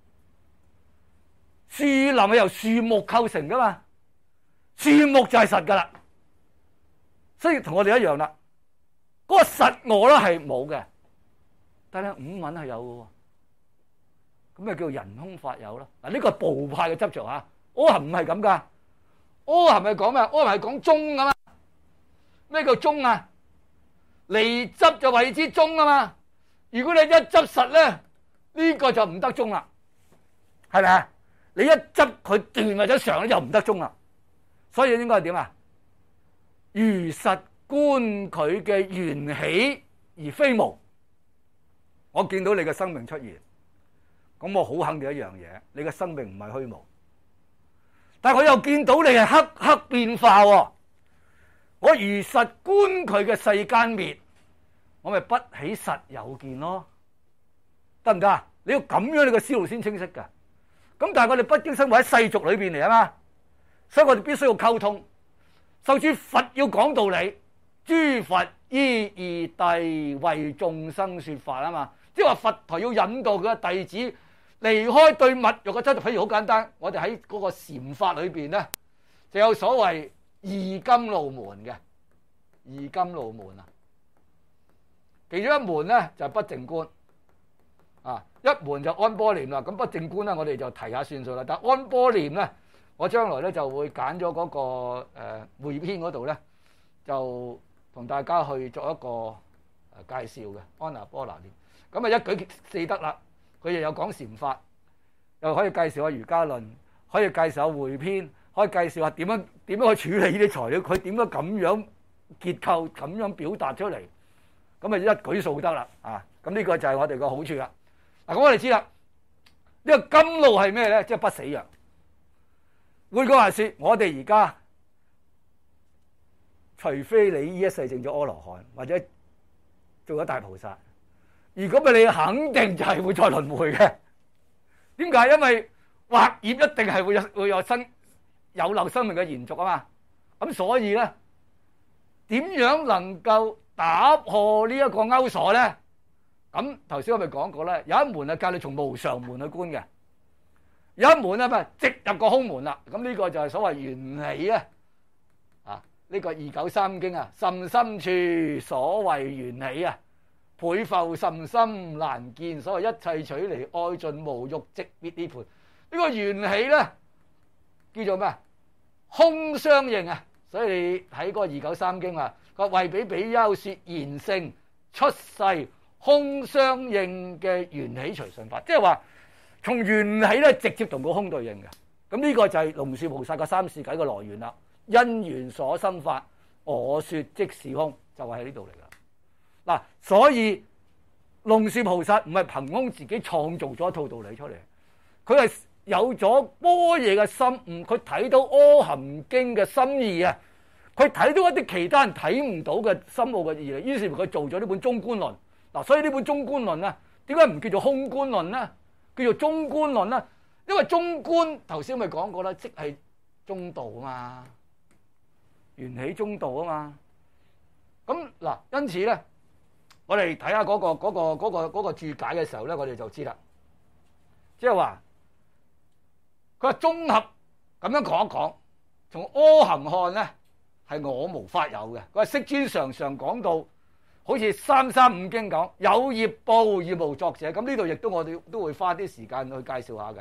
樹林係由樹木構成噶嘛？樹木就係實噶啦，所以同我哋一樣啦。嗰個實我咧係冇嘅，但係五蘊係有嘅，咁咪叫人空法有咯。嗱，呢個係部派嘅執着吓，阿含唔係咁噶。阿含係講咩？阿含係講中噶嘛？咩叫中啊？離執就謂之中啊嘛。如果你一執實咧，呢個就唔得中啦，係咪啊？你一執佢斷或者常咧，就唔得中啦。所以應該係點啊？如實觀佢嘅緣起而非無。我見到你嘅生命出現，咁我好肯定一樣嘢，你嘅生命唔係虛無。但係我又見到你係刻刻變化喎。我如實觀佢嘅世間滅，我咪不起實有見咯，得唔得啊？你要咁樣，你個思路先清晰噶。咁但係我哋北京生活喺世俗裏邊嚟啊嘛。所以我哋必須要溝通，甚至佛要講道理，諸佛依義諦為眾生說法啊嘛， 即係話佛陀要引導佢嘅弟子離開對物欲嘅執着。譬如好簡單，我哋喺嗰個禪法裏邊咧，就有所謂二甘露門嘅二甘露門啊。其中一門咧就係不淨觀啊，一門就安波念啦。咁不淨觀咧，我哋就提下算數啦。但係安波念咧，我將來咧就會揀咗嗰個匯編嗰度咧，就同大家去作一個介紹嘅安那波那念。咁啊一舉四得啦，佢又有講禪法，又可以介紹下瑜伽論，可以介紹下匯編，可以介紹下點樣去處理呢啲材料，佢點樣咁樣結構咁樣表達出嚟，咁啊一舉數得啦啊！咁呢個就係我哋個好處啦。嗱，咁我哋知啦，呢個甘露係咩咧？即係不死藥。換句話說，我哋而家除非你呢一世證咗阿羅漢，或者做咗大菩薩，如果唔係你肯定就係會再輪迴嘅。點解？因為惑業一定係會有有漏生命嘅延續啊嘛。咁所以咧，點樣能夠打破呢一個勾鎖咧？咁頭先我咪講過咧，有一門係教你從無常門去觀嘅，有一門咧咪直入個空門啦。咁呢個就係所謂緣起啊！啊，呢個293經啊，甚深處所謂緣起啊，倍復甚深難見，所謂一切取離愛盡無欲即滅涅槃。呢個緣起咧叫做咩？空相應啊！所以你睇嗰個293經啊，個為彼比丘說賢聖出世空相應嘅緣起隨順法，即係話從緣起咧直接同個空對應嘅。咁呢個就係龍樹菩薩嘅三世偈嘅來源啦。因緣所生法，我說即是空，就係喺呢度嚟噶。嗱，所以龍樹菩薩唔係憑空自己創造咗一套道理出嚟，佢係有咗般若嘅心悟，佢睇到阿含經嘅心意啊，佢睇到一啲其他人睇唔到嘅深奧嘅義理，於是乎佢做咗呢本中觀論。嗱，所以呢本中觀論咧，點解唔叫做空觀論咧？叫做中觀論咧？因為中觀頭先咪講過啦，即係中道啊嘛，緣起中道啊嘛。咁嗱，因此咧，我哋睇下嗰個注解嘅時候咧，我哋就知啦。即係話，佢話綜合咁樣講一講，從阿含看咧係我無法有嘅。佢話釋尊常常講到，好似335經講有業報而無作者。咁呢度亦都我哋都會花啲時間去介紹下嘅。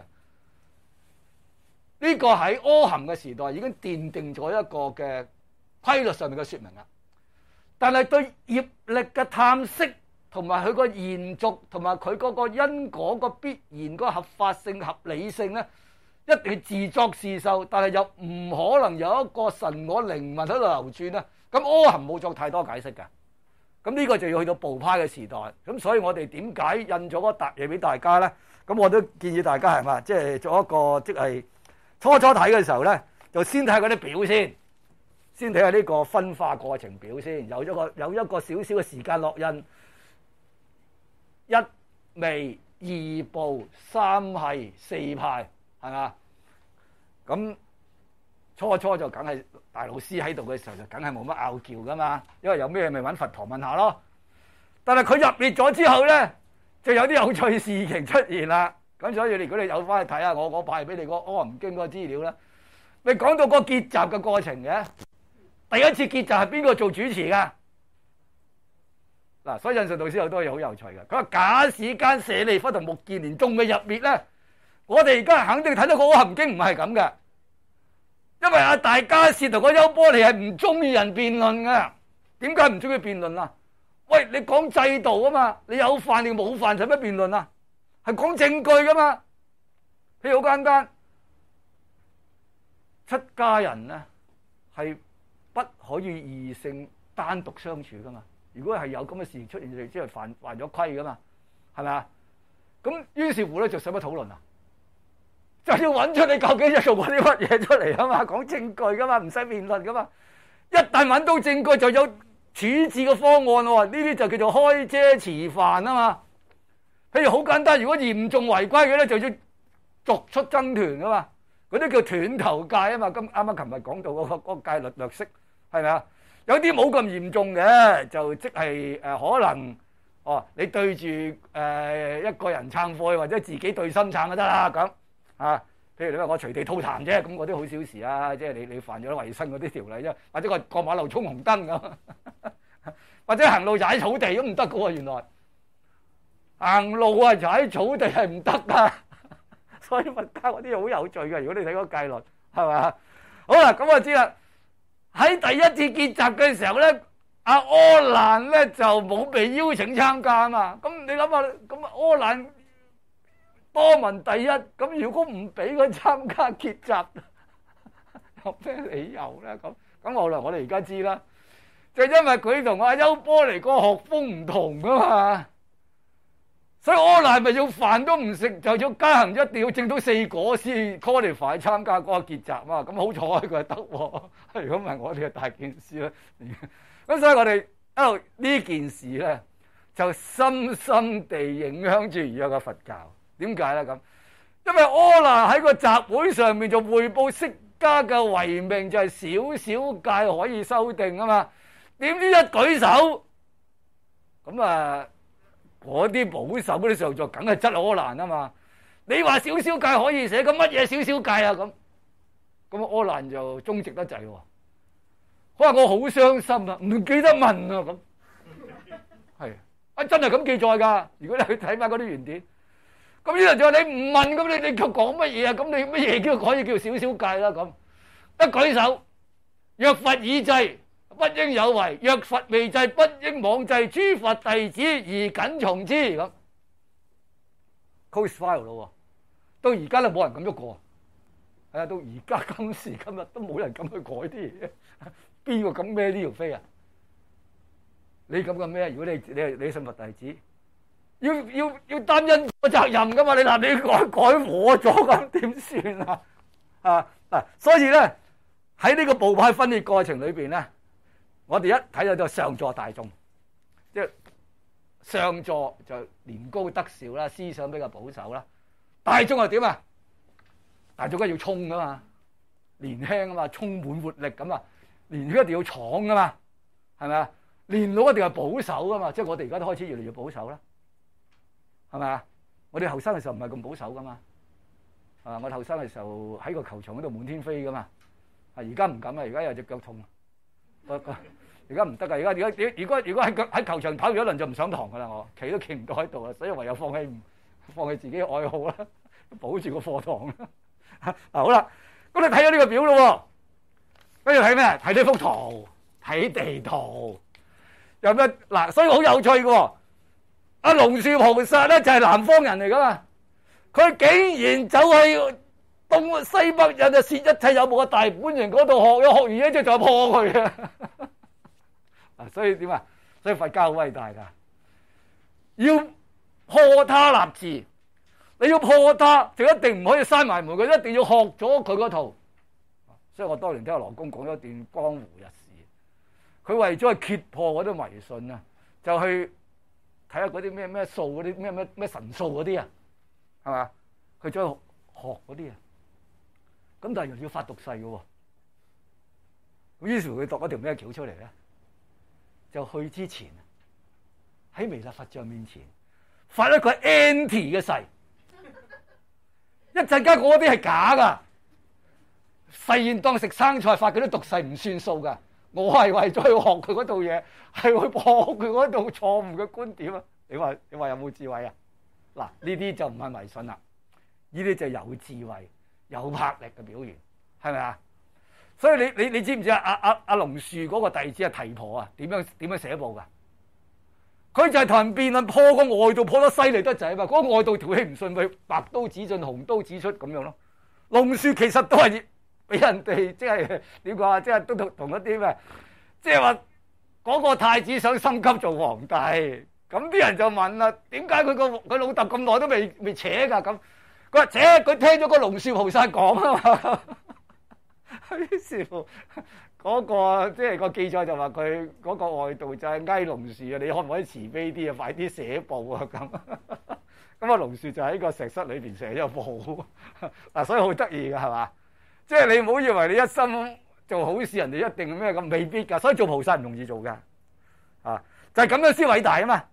呢個喺阿含嘅時代已經奠定咗一個嘅規律上面嘅說明啦。但係對業力嘅探析同埋佢個延續同埋佢嗰個因果個必然個合法性合理性咧，一定係自作自受，但係又唔可能有一個神我靈魂喺度流轉啦。咁阿含冇作太多解釋嘅。咁呢個就要去到部派嘅時代。咁所以我哋點解印咗嗰笪嘢俾大家咧？咁我都建議大家係嘛，即係做一個即係初睇嘅時候咧，就先睇下嗰啲表先睇下呢個分化過程表先，有一個少少嘅時間烙印，一味二部三系四派係嘛？咁初就梗係大老師喺度嘅時候就梗係冇乜拗撬噶嘛，因為有咩咪揾佛陀問下咯。但係佢入滅咗之後咧，就有啲有趣事情出現啦。咁所以如果你有翻去睇下我派俾你個阿含經嗰個資料咧，你講到個結集嘅過程嘅。第一次結集係邊個做主持噶？嗱，所以印順導師好多嘢好有趣嘅。佢話假使間舍利弗同目犍連仲未入滅咧，我哋而家肯定睇到個阿含經唔係咁嘅，因為阿大迦葉同個優波離係唔中意人辯論嘅。點解唔中意辯論啊？喂，你講制度啊嘛，你有犯定冇犯使乜辯論啊？係講證據噶嘛。譬如好簡單，出家人咧係不可以異性單獨相處噶嘛？如果係有咁嘅事情出現，你即係犯咗規噶嘛？係咪啊？咁於是乎咧，就使乜討論啊？就要揾出你究竟做過啲乜嘢出嚟啊嘛？講證據噶嘛，唔使辯論噶嘛。一旦揾到證據，就有處置嘅方案喎。呢啲就叫做開遮持犯啊嘛。譬如好簡單，如果嚴重違規嘅咧，就要逐出僧團噶嘛。嗰啲叫斷頭戒啊嘛。啱啱琴日講到嗰個戒律略釋。係咪啊？有啲冇咁嚴重嘅，就即係可能哦，你對住一個人撐貨或者自己對心撐就得啦咁啊。譬如你話我隨地吐痰啫，咁嗰啲好小事啊，即係你犯咗衞生嗰啲條例啫，或者個過馬路衝紅燈咁，或者行路踩草地都唔得嘅喎，原來行路啊踩草地係唔得噶，所以佛家嗰啲好有趣嘅。如果你睇嗰個戒律係咪？好啦，咁我知啦。喺第一次結集嘅時候咧，阿柯蘭咧就冇被邀請參加啊嘛。咁你諗下，咁柯蘭多聞第一，咁如果唔俾佢參加結集，有咩理由咧？咁後來我哋而家知啦，就因為佢同阿優波離個學風唔同啊嘛，所以柯蘭咪要飯都唔食，就要加行一定要證到4果先 qualify 參加嗰個結集啊。咁好彩佢係得喎，如果唔係我哋就大件事啦。咁所以我哋一路呢件事咧，就深深地影響住而家嘅佛教。點解咧咁？因為柯蘭喺個集會上面就彙報釋迦嘅遺命，就係少少戒可以修訂啊嘛。點知一舉手咁啊，嗰啲保守嗰啲上座梗係質柯蘭啊嘛。你話少少戒可以寫，咁乜嘢少少戒啊？咁柯蘭就忠直得滯喎。佢話我好傷心啊，唔記得問啊咁。係啊，真係咁記載㗎。如果你去睇翻嗰啲原典。咁呢人就話你唔問，咁你講乜嘢啊？咁你乜嘢可以叫少少戒啦？咁一舉手，若佛已制，不應有違；若佛未制，不應妄制。諸佛弟子宜謹從之。咁 close file 咯，到而家都冇人咁喐過。係啊，到而家今時今日都冇人咁去改啲嘢。邊個咁孭呢條飛啊？你咁嘅咩？如果你信佛弟子？要擔因個責任噶嘛？你改火咗咁點算啊？所以咧喺呢個部派分裂過程裏邊咧，我哋一睇到就上座大眾，即係上座就年高德少啦，思想比較保守啦。大眾係點啊？大眾梗係要衝噶嘛，年輕啊嘛，充滿活力咁啊，年輕一定要闖噶嘛，係咪啊？年老一定係保守噶嘛，即係我哋而家都開始越嚟越保守啦。係咪啊？我哋後生嘅時候唔係咁保守噶嘛，我哋後生嘅時候喺個球場嗰度滿天飛噶嘛，而家唔敢啊！而家有隻腳痛，而家唔得噶！而家如果喺球場跑完一輪就唔上堂噶啦，我企都企唔到喺度啦，所以唯有放棄自己嘅愛好啦，保住個課堂啦。好啦，咁你睇咗呢個表咯，跟住睇咩？睇呢幅圖，睇地圖，有咩嗱？所以好有趣嘅。阿龍樹菩薩咧就係南方人嚟噶嘛，佢竟然走去東西北人就攝一切有部嘅大本營嗰度學完嘢之後就破佢嘅。所以點啊？所以佛教好偉大噶，要破他立志，你要破他就一定唔可以閂埋門，佢一定要學咗佢嗰套。所以我當年聽阿羅公講咗一段江湖日事，佢為咗去揭破嗰啲迷信啊，就去睇下嗰啲咩數嗰啲咩神數嗰啲啊，係嘛？佢再學嗰啲啊，咁但係又要發毒誓嘅喎。咁於是佢度一條咩橋出嚟咧？就去之前喺彌勒佛像面前發一個 anti 嘅誓，一陣間嗰啲係假噶，誓言當食生菜，發嗰啲毒誓唔算數噶。我係為咗去學佢嗰套嘢，係去破佢嗰套錯誤嘅觀點啊！你話有冇智慧啊？嗱，呢啲就唔係迷信啦，呢啲就係有智慧、有魄力嘅表現，係咪啊？所以你知唔知啊？阿龍樹嗰個弟子係提婆啊，點樣寫報噶？佢就係同人辯論破個外道破得犀利得滯啊嘛！嗰個外道條氣唔順，咪白刀子進紅刀子出咁樣咯。龍樹其實都係俾人哋即係點講啊？即係都同一啲咩？即係話嗰個太子想升級做皇帝，咁啲人就問啦：點解佢老豆咁耐都未扯㗎？咁佢話扯，佢聽咗個龍樹菩薩講啊嘛。於是乎嗰個即係個記載就話佢嗰個外道就係哀龍樹啊！你可唔可以慈悲啲啊？快啲寫報啊！咁啊龍樹就喺個石室裏邊寫咗報嗱，所以好得意㗎係嘛？即係你唔好以為你一心做好事，人哋一定咩咁，未必㗎。所以做菩薩唔容易做㗎，就係咁樣先偉大啊嘛！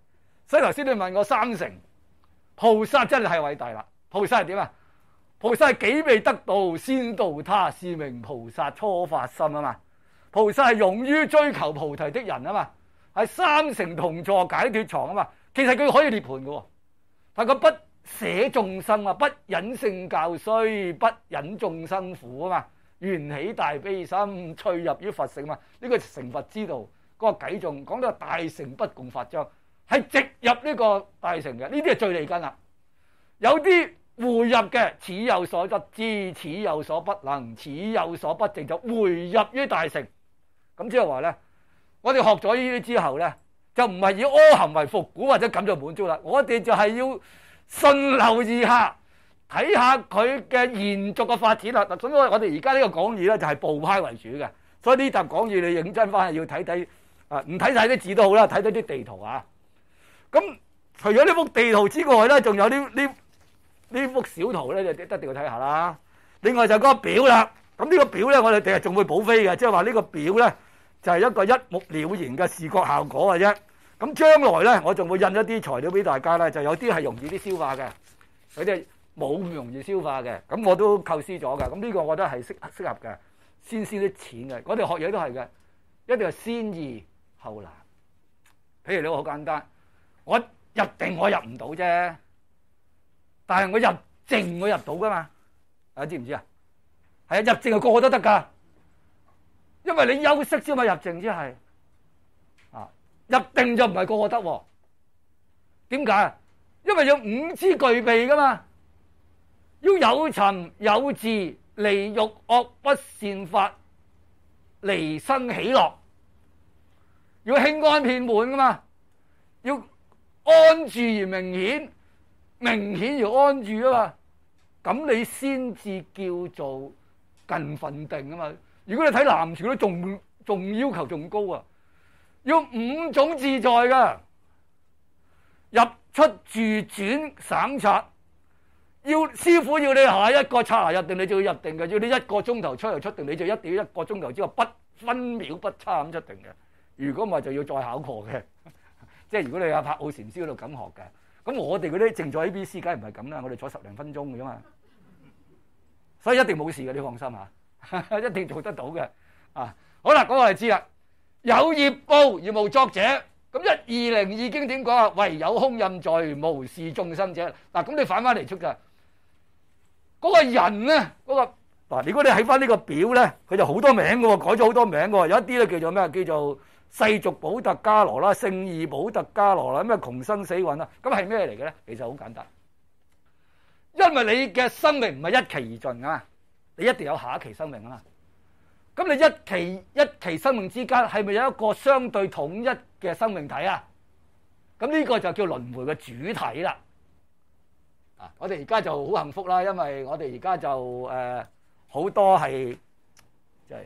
所以頭先你問我三成，菩薩真係偉大啦。菩薩係點啊？菩薩係己未得道，先度他，是名菩薩初發心啊嘛。菩薩係勇於追求菩提的人啊嘛，係三乘同坐解脫床啊嘛。其實佢可以涅槃嘅，但佢不捨眾生啊，不忍聖教衰，不忍眾生苦啊嘛，緣起大悲心，趣入於佛性嘛。呢個成佛之道嗰個偈頌講到大乘不共法章，係直入呢個大乘嘅。呢啲係最利根啦。有啲回入嘅，此有所得知，此有所不能，此有所不證，就回入於大乘。咁即係話咧，我哋學咗呢啲之後咧，就唔係以阿含為復古或者咁就滿足啦。我哋就係要順流而下，睇下佢嘅延續嘅發展啦。所以我哋而家呢個講義咧就係部派為主嘅，所以呢集講義你認真翻係要睇睇唔睇晒啲字都好啦，睇睇啲地圖啊。咁除咗呢幅地圖之外咧，仲有呢幅小圖咧，就一定要睇下啦。另外就嗰個表啦。咁呢個表咧，我哋第日仲會補飛嘅，即係話呢個表咧就係一個一目了然嘅視覺效果嘅啫。咁將來咧，我仲會印一啲材料俾大家咧，就有啲係容易啲消化嘅，有啲冇咁容易消化嘅。咁我都構思咗嘅。咁呢個我覺得係適合嘅，先啲淺嘅。我哋學嘢都係嘅，一定係先易後難。譬如你話好簡單，我入定我入唔到啫，但係我入靜我入到噶嘛？大家知唔知啊？係啊，入靜係個個都得噶，因為你休息先嘛，入靜先係啊，入定就唔係個個得喎。點解？因為有五支具備噶嘛，要有尋有伺，離欲惡不善法，離生喜樂，要輕安遍滿噶嘛，要安住而明顯，明顯而安住啊嘛，咁你先至叫做近分定啊嘛。如果你睇南傳都仲要求仲高啊，要五種自在噶，入出住轉省察，要師傅要你下一個剎那入定，你就要入定嘅，要你一個鐘頭出嚟出定，你就一定要一個鐘頭之後不分秒不差咁出定嘅。如果唔係就要再考過嘅，即係如果你喺柏奧禪師嗰度咁學嘅，咁我哋嗰啲靜坐 ABC 梗係唔係咁啦，我哋坐10零分鐘嘅啫嘛，所以一定冇事嘅，你放心嚇，一定做得到嘅啊！好啦，講我哋知啦，有業報而無作者，咁120已經點講啊？唯有空任罪，無視眾生者。嗱，咁你反翻嚟出㗎，嗰個人咧，嗰個嗱，如果你喺翻呢個表咧，佢就好多名嘅喎，改咗好多名嘅喎，有一啲咧叫做咩？叫做世俗補特伽羅啦，聖義補特伽羅啦，咩窮生死運啦，咁係咩嚟嘅咧？其實好簡單，因為你嘅生命唔係一期而盡啊嘛，你一定有下一期生命啊嘛。咁你一期生命之間係咪有一個相對統一嘅生命體啊？咁呢個就叫輪迴嘅主體啦。啊，我哋而家就好幸福啦，因為我哋而家就好多係即係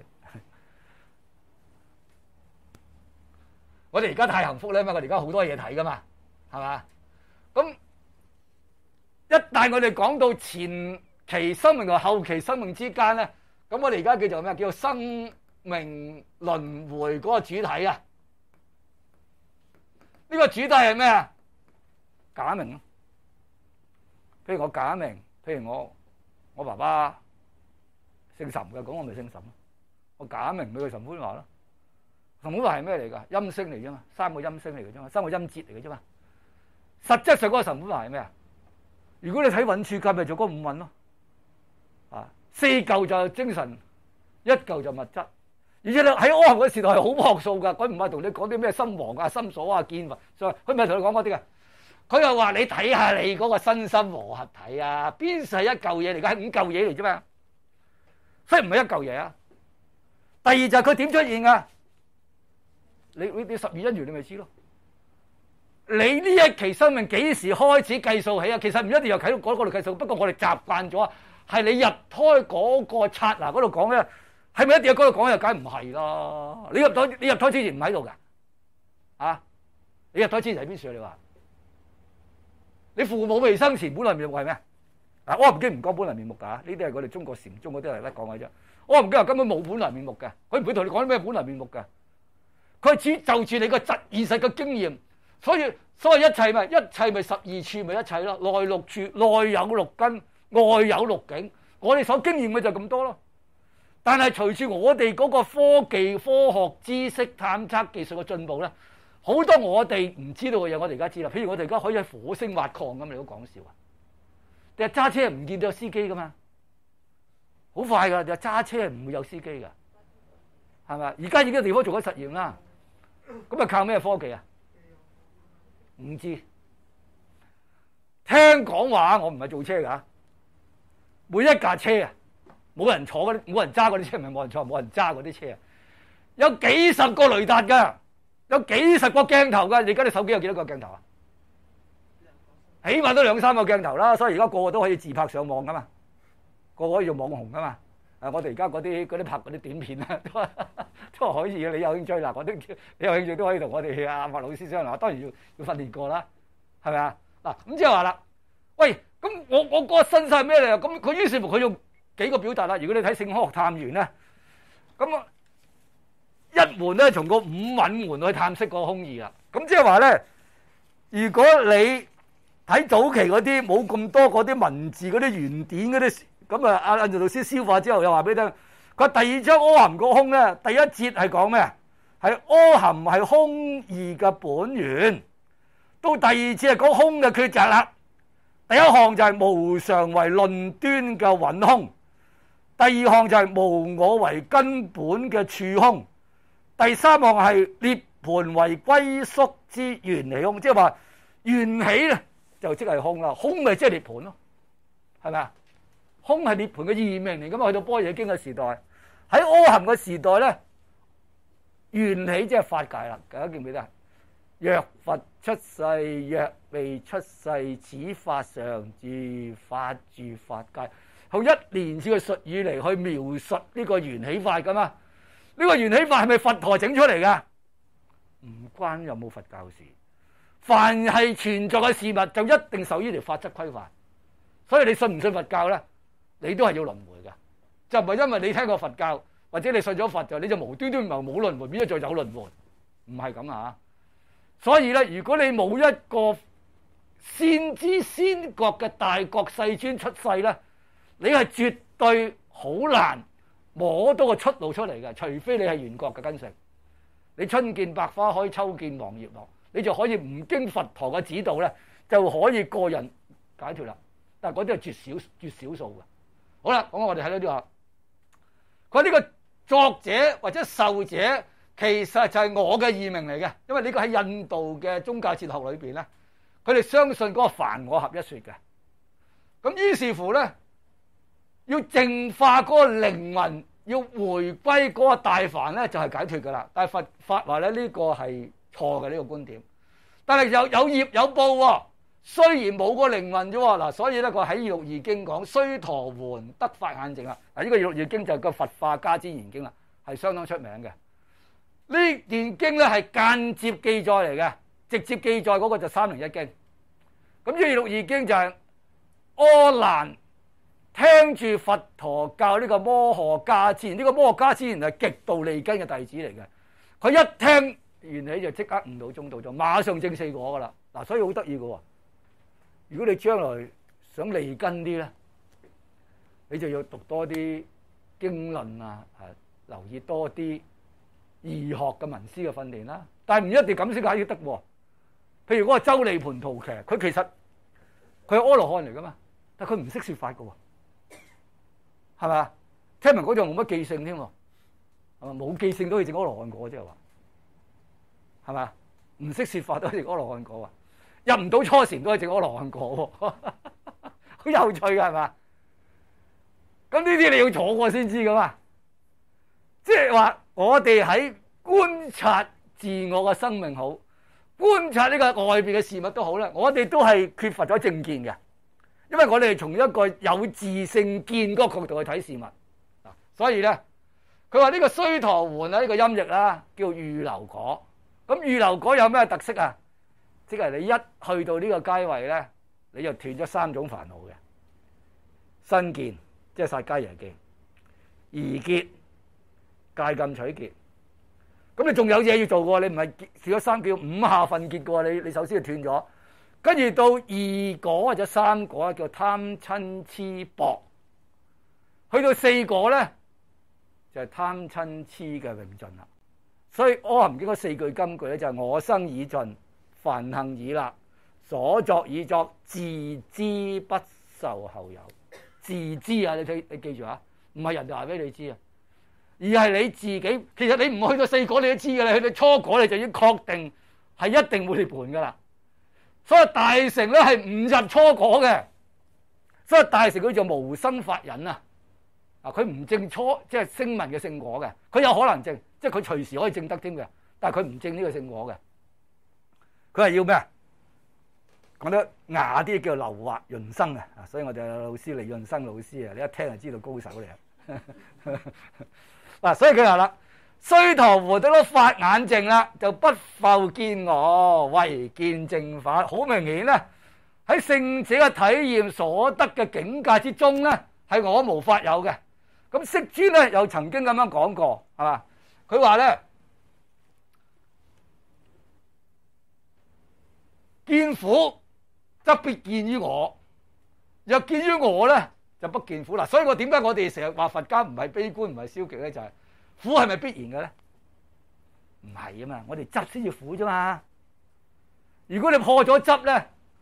我哋而家太幸福咧，因為我哋而家好多嘢睇噶嘛，係嘛？咁一旦我哋講到前期生命同後期生命之間咧，咁我哋而家叫做咩？叫做生命輪迴嗰個主體啊！呢個主體係咩啊？假名咯。譬如我假名，譬如我爸爸姓岑嘅，咁我咪姓岑咯。我假名咪叫岑歡華咯。岑歡華係咩嚟㗎？音聲嚟啫嘛，3個音聲嚟嘅啫嘛，3個音節嚟嘅啫嘛。實質上嗰個岑歡華係咩啊？如果你睇韻處計，咪做嗰5韻咯。啊，4嚿就精神，1嚿就物質。而且喺阿含嘅時代係好樸素㗎，佢唔係同你講啲咩心王啊、心所啊、見佛，佢唔係同你講嗰啲㗎。佢又話你睇下你嗰個身心和合體啊，邊係一嚿嘢嚟㗎？係5嚿嘢嚟啫嘛，所以唔係一嚿嘢啊。第二就係佢點出現㗎？你12因緣你咪知咯。你呢一期生命幾時開始計數起啊？其實唔一定要喺嗰度計數，不過我哋習慣咗係你入胎嗰個剎那嗰度講咧，係咪一定要嗰度講？又梗唔係啦。你入胎之前唔喺度㗎，啊？你入胎之前喺邊處？你話你父母未生前本來面目係咩？啊，阿含經唔講本來面目㗎，呢啲係我哋中國禪宗嗰啲係得講嘅啫。阿含經根本冇本來面目嘅，佢唔會同你講啲咩本來面目嘅。佢只就住你個現實嘅經驗， 所以一切咪十二處咪一切咯，內六處，內有六根，外有六境。我哋所經驗嘅就咁多咯。但係隨住我哋嗰個科技、科學知識、探測技術嘅進步咧，好多我哋唔知道嘅嘢，我哋而家知啦。譬如我哋而家可以喺火星挖礦咁，你都講笑啊？你係揸車唔見到有司機噶嘛？好快噶，就揸車唔會有司機噶，係咪？而家已經有地方做緊實驗啦。咁啊靠咩科技啊？唔知。聽講話我唔係做車噶，每一架車啊，冇人坐嗰啲，冇人揸嗰啲車，唔係冇人坐，冇人揸嗰啲車啊，有幾十個雷達噶，有幾十個鏡頭噶。而家你手機有幾多個鏡頭啊？起碼都2-3個鏡頭啦。所以而家個個都可以自拍上網噶嘛，個個可以做網紅噶嘛。我哋而家嗰啲拍嗰啲短片啊，都可以嘅。你有興趣嗱，你有興趣都可以同我哋阿麥老師商量。當然要訓練過啦，係咪啊？嗱，咁即係話啦，喂，咁我嗰個身世係咩嚟啊？咁佢於是乎佢用幾個表達啦。如果你睇聖科學探員咧，咁啊一門咧從個五蘊門去探識個空義啦。咁即係話咧，如果你睇早期嗰啲冇咁多嗰啲文字嗰啲原典嗰啲。咁啊，阿印度老師消化之後又話俾你聽，佢第二章阿含個空咧，第一節係講咩？係阿含係空義嘅本源，到第二節係講空嘅抉擇啦。第一項就係無常為論端嘅蘊空，第二項就係無我為根本嘅處空，第三項係涅槃為歸宿之緣起空，即係話緣起咧就即係空啦，空咪即係涅槃咯，係咪啊？空係涅槃嘅異名嚟噶嘛？去到般若經嘅時代，喺阿含嘅時代咧，緣起即係法界啦。大家記唔記得？若佛出世，若未出世，此法常住，法住法界。用一連串嘅術語嚟去描述呢個緣起法噶嘛？呢個緣起法係咪佛陀整出嚟噶？唔關有冇佛教事。凡係存在嘅事物，就一定受呢條法則規範。所以你信唔信佛教咧？你都係要輪迴嘅，就唔係因為你聽過佛教或者你信咗佛就你就無端端唔係冇輪迴，變咗就有輪迴，唔係咁啊！所以咧，如果你冇一個先知先覺嘅大覺世尊出世咧，你係絕對好難摸到個出路出嚟嘅，除非你係緣覺嘅根性。你春見百花開，秋見黃葉落，你就可以唔經佛陀嘅指導咧，就可以個人解脫啦。但係嗰啲係絕少數嘅。好啦，咁我哋睇到呢個，佢呢個作者或者受者其實就係我嘅異名嚟嘅，因為呢個喺印度嘅宗教哲學裏邊咧，佢哋相信嗰個梵我合一說嘅。咁於是乎咧，要淨化嗰個靈魂，要回歸嗰個大梵咧，就係解脫噶啦。但係佛法話咧，呢個係錯嘅呢個觀點，但係有業有報喎。雖然冇個靈魂啫喎，嗱，所以咧佢喺《六義經》講須陀洹得法眼淨啦。嗱，呢個《六義經》就係個佛化家之言經啦，係相當出名嘅。呢段經咧係間接記載嚟嘅，直接記載嗰個就《三零一經》。咁呢《六義經》就係阿難聽住佛陀教呢個摩訶迦旃延，呢個摩訶迦旃延係極度利根嘅弟子嚟嘅。佢一聽緣起就即刻悟到中道咗，馬上證四果噶啦。嗱，所以好得意嘅喎。如果你將來想利根啲咧，你就要讀多啲經論啊，留意多啲易學嘅文思嘅訓練啦。但係唔一定咁先解決得喎。譬如嗰個周利盤荼騎，佢其實佢係阿羅漢嚟噶嘛，但係佢唔識説法嘅喎，係咪啊？聽聞嗰度冇乜記性添喎，係咪？冇記性都可以證阿羅漢果，即係話，係咪啊？唔識説法都可以證阿羅漢果啊！入唔到初禪都可以證阿羅漢果喎，好有趣㗎，係嘛？咁呢啲你要坐過先知㗎嘛？即係話我哋喺觀察自我嘅生命好，觀察呢個外邊嘅事物都好啦，我哋都係缺乏咗正見嘅，因為我哋係從一個有自性見嗰個角度去睇事物。所以咧，佢話呢個須陀洹啊，呢個音譯啦，叫預流果。咁預流果有咩特色啊？即係你一去到呢個階位咧，你就斷咗3種煩惱嘅身見，即係薩迦耶見；疑結、戒禁取結。 咁你仲有嘢要做喎？你唔係跳咗三叫五下分結嘅喎，你首先就斷咗，跟住到二果或者三果叫貪嗔癡薄，去到四果咧就係貪嗔癡嘅永盡啦。所以阿含經嗰四句金句咧就係我生已盡，梵行已立，所作已作，自知不受後有。自知啊，你記住啊，唔係人哋話俾你知啊，而係你自己。其實你唔去到四果你都知㗎啦，去到初果你就已經確定係一定會涅槃㗎啦。所以大乘咧係唔入初果嘅，所以大乘佢叫做無生法忍啊。佢唔證初即係聲聞嘅聖果嘅，佢有可能證，即係佢隨時可以證得添嘅，但係佢唔證呢個聖果嘅。佢係要咩啊？講得雅啲叫流滑潤生啊！所以我哋有老師嚟潤生老師啊，你一聽就知道高手嚟啊！嗱，所以佢話啦，須陀洹得到法眼淨啦，就不復見我，唯見正法。好明顯咧，喺聖者嘅體驗所得嘅境界之中咧，係我無法有嘅。咁釋尊咧又曾經咁樣講過，係嘛？佢話咧，見苦則必見於我，若見於我咧就不見苦。嗱，所以我點解我哋成日話佛家唔係悲觀唔係消極咧？就係苦係咪必然嘅咧？唔係啊嘛，我哋執先要苦啫嘛。如果你破咗執咧，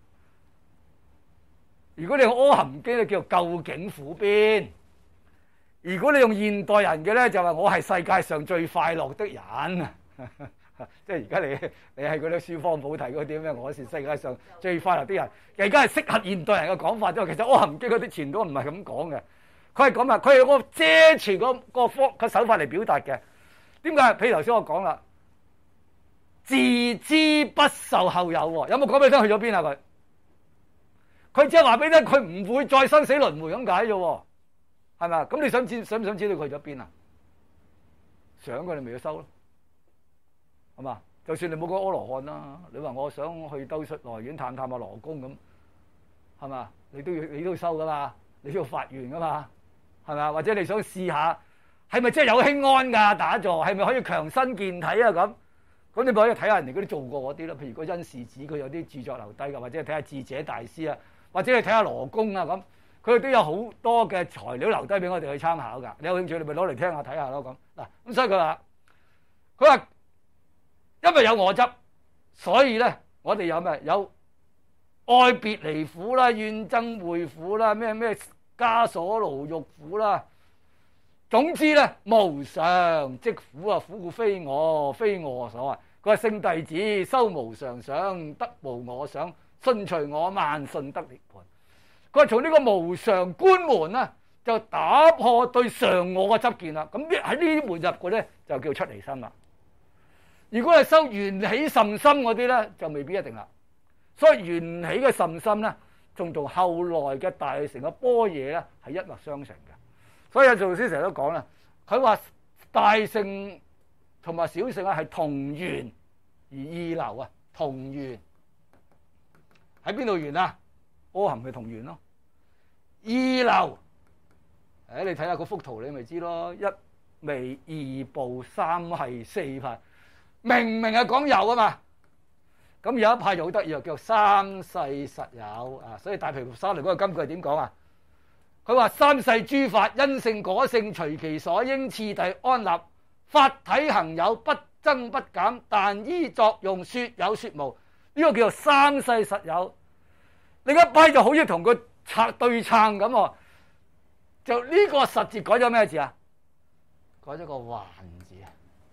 如果你用阿含經咧叫做究竟苦邊。如果你用現代人嘅咧，就話我係世界上最快樂的人，即係而家你喺嗰啲書方補題嗰啲咩？我是世界上最快樂的人，而家係適合現代人嘅講法啫。其實阿含經嗰啲全都唔係咁講嘅，佢係講啊，佢係個遮住個手法嚟表達嘅。點解？譬如頭先我講啦，自知不受後有，有冇講俾你聽去咗邊啊？佢只係話俾你聽，佢唔會再生死輪迴咁解啫。係咪？咁你想唔想知道佢去咗邊啊？想嘅你咪要收咯，係嘛？就算你冇講阿羅漢啦，你話我想去兜率內院探下羅公咁，係嘛？你都要收噶嘛？你都要發願噶嘛？係咪？或者你想試下係咪真係有輕安㗎打坐？係咪可以強身健體啊？咁你咪可以睇下人哋嗰啲做過嗰啲咯。譬如個因事子佢有啲著作留低㗎，或者睇下智者大師啊，或者你睇下羅公啊咁。佢哋都有好多嘅材料留低俾我哋去參考㗎。你有興趣，你咪攞嚟聽下睇下咯。咁嗱，咁所以佢話因為有我執，所以咧我哋有咩？有愛別離苦啦、怨憎會苦啦、咩枷鎖牢獄苦啦。總之咧，無常即苦啊！苦故非我，非我所愛。佢話聖弟子修無常想，得無我想，順隨我慢，順得涅槃。佢話從呢個無常觀門咧，就打破對常我嘅執見啦。咁喺呢啲門入嘅咧，就叫出離心啦。如果係修緣起甚深嗰啲咧，就未必一定啦。所以緣起嘅甚深咧，仲同後來嘅大乘嘅般若咧係一脈相承嘅。所以有做老師成日都講啦，佢話大乘同埋小乘係同源而異流啊。同源喺邊度源啊？阿含嘅同源咯。異流，你睇下嗰幅圖你咪知咯。一微二部三係四派，明明係講有啊嘛。咁有一派就好得意，叫三世實有啊。所以大毗缽沙嚟嗰個金句係點講啊？佢話三世諸法因性果性隨其所應次第安立，法體恒有不增不減，但依作用說有說無。呢個叫做三世實有。另一批就好似同佢對撐咁喎，就呢個實字改咗咩字啊？改咗個還字啊！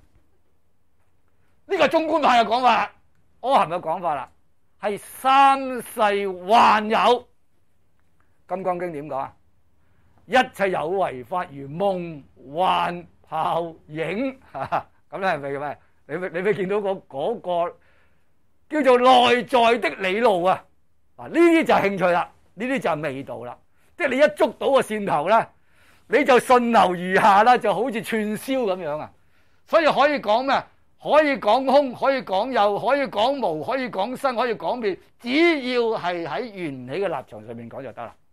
呢個中觀派嘅講法，阿含嘅講法啦，係三世還有。金剛經點講啊？一切有為法如夢幻泡影，咁咧係咪嘅？你咪見到嗰個叫做內在的理路啊！嗱，呢啲就係興趣啦，呢啲就係味道啦。即係你一捉到個線頭咧，你就順流而下啦，就好似串燒咁樣啊！所以可以講咩？可以講空，可以講有，可以講無，可以講生，可以講滅，只要係喺緣起嘅立場上面講就得啦。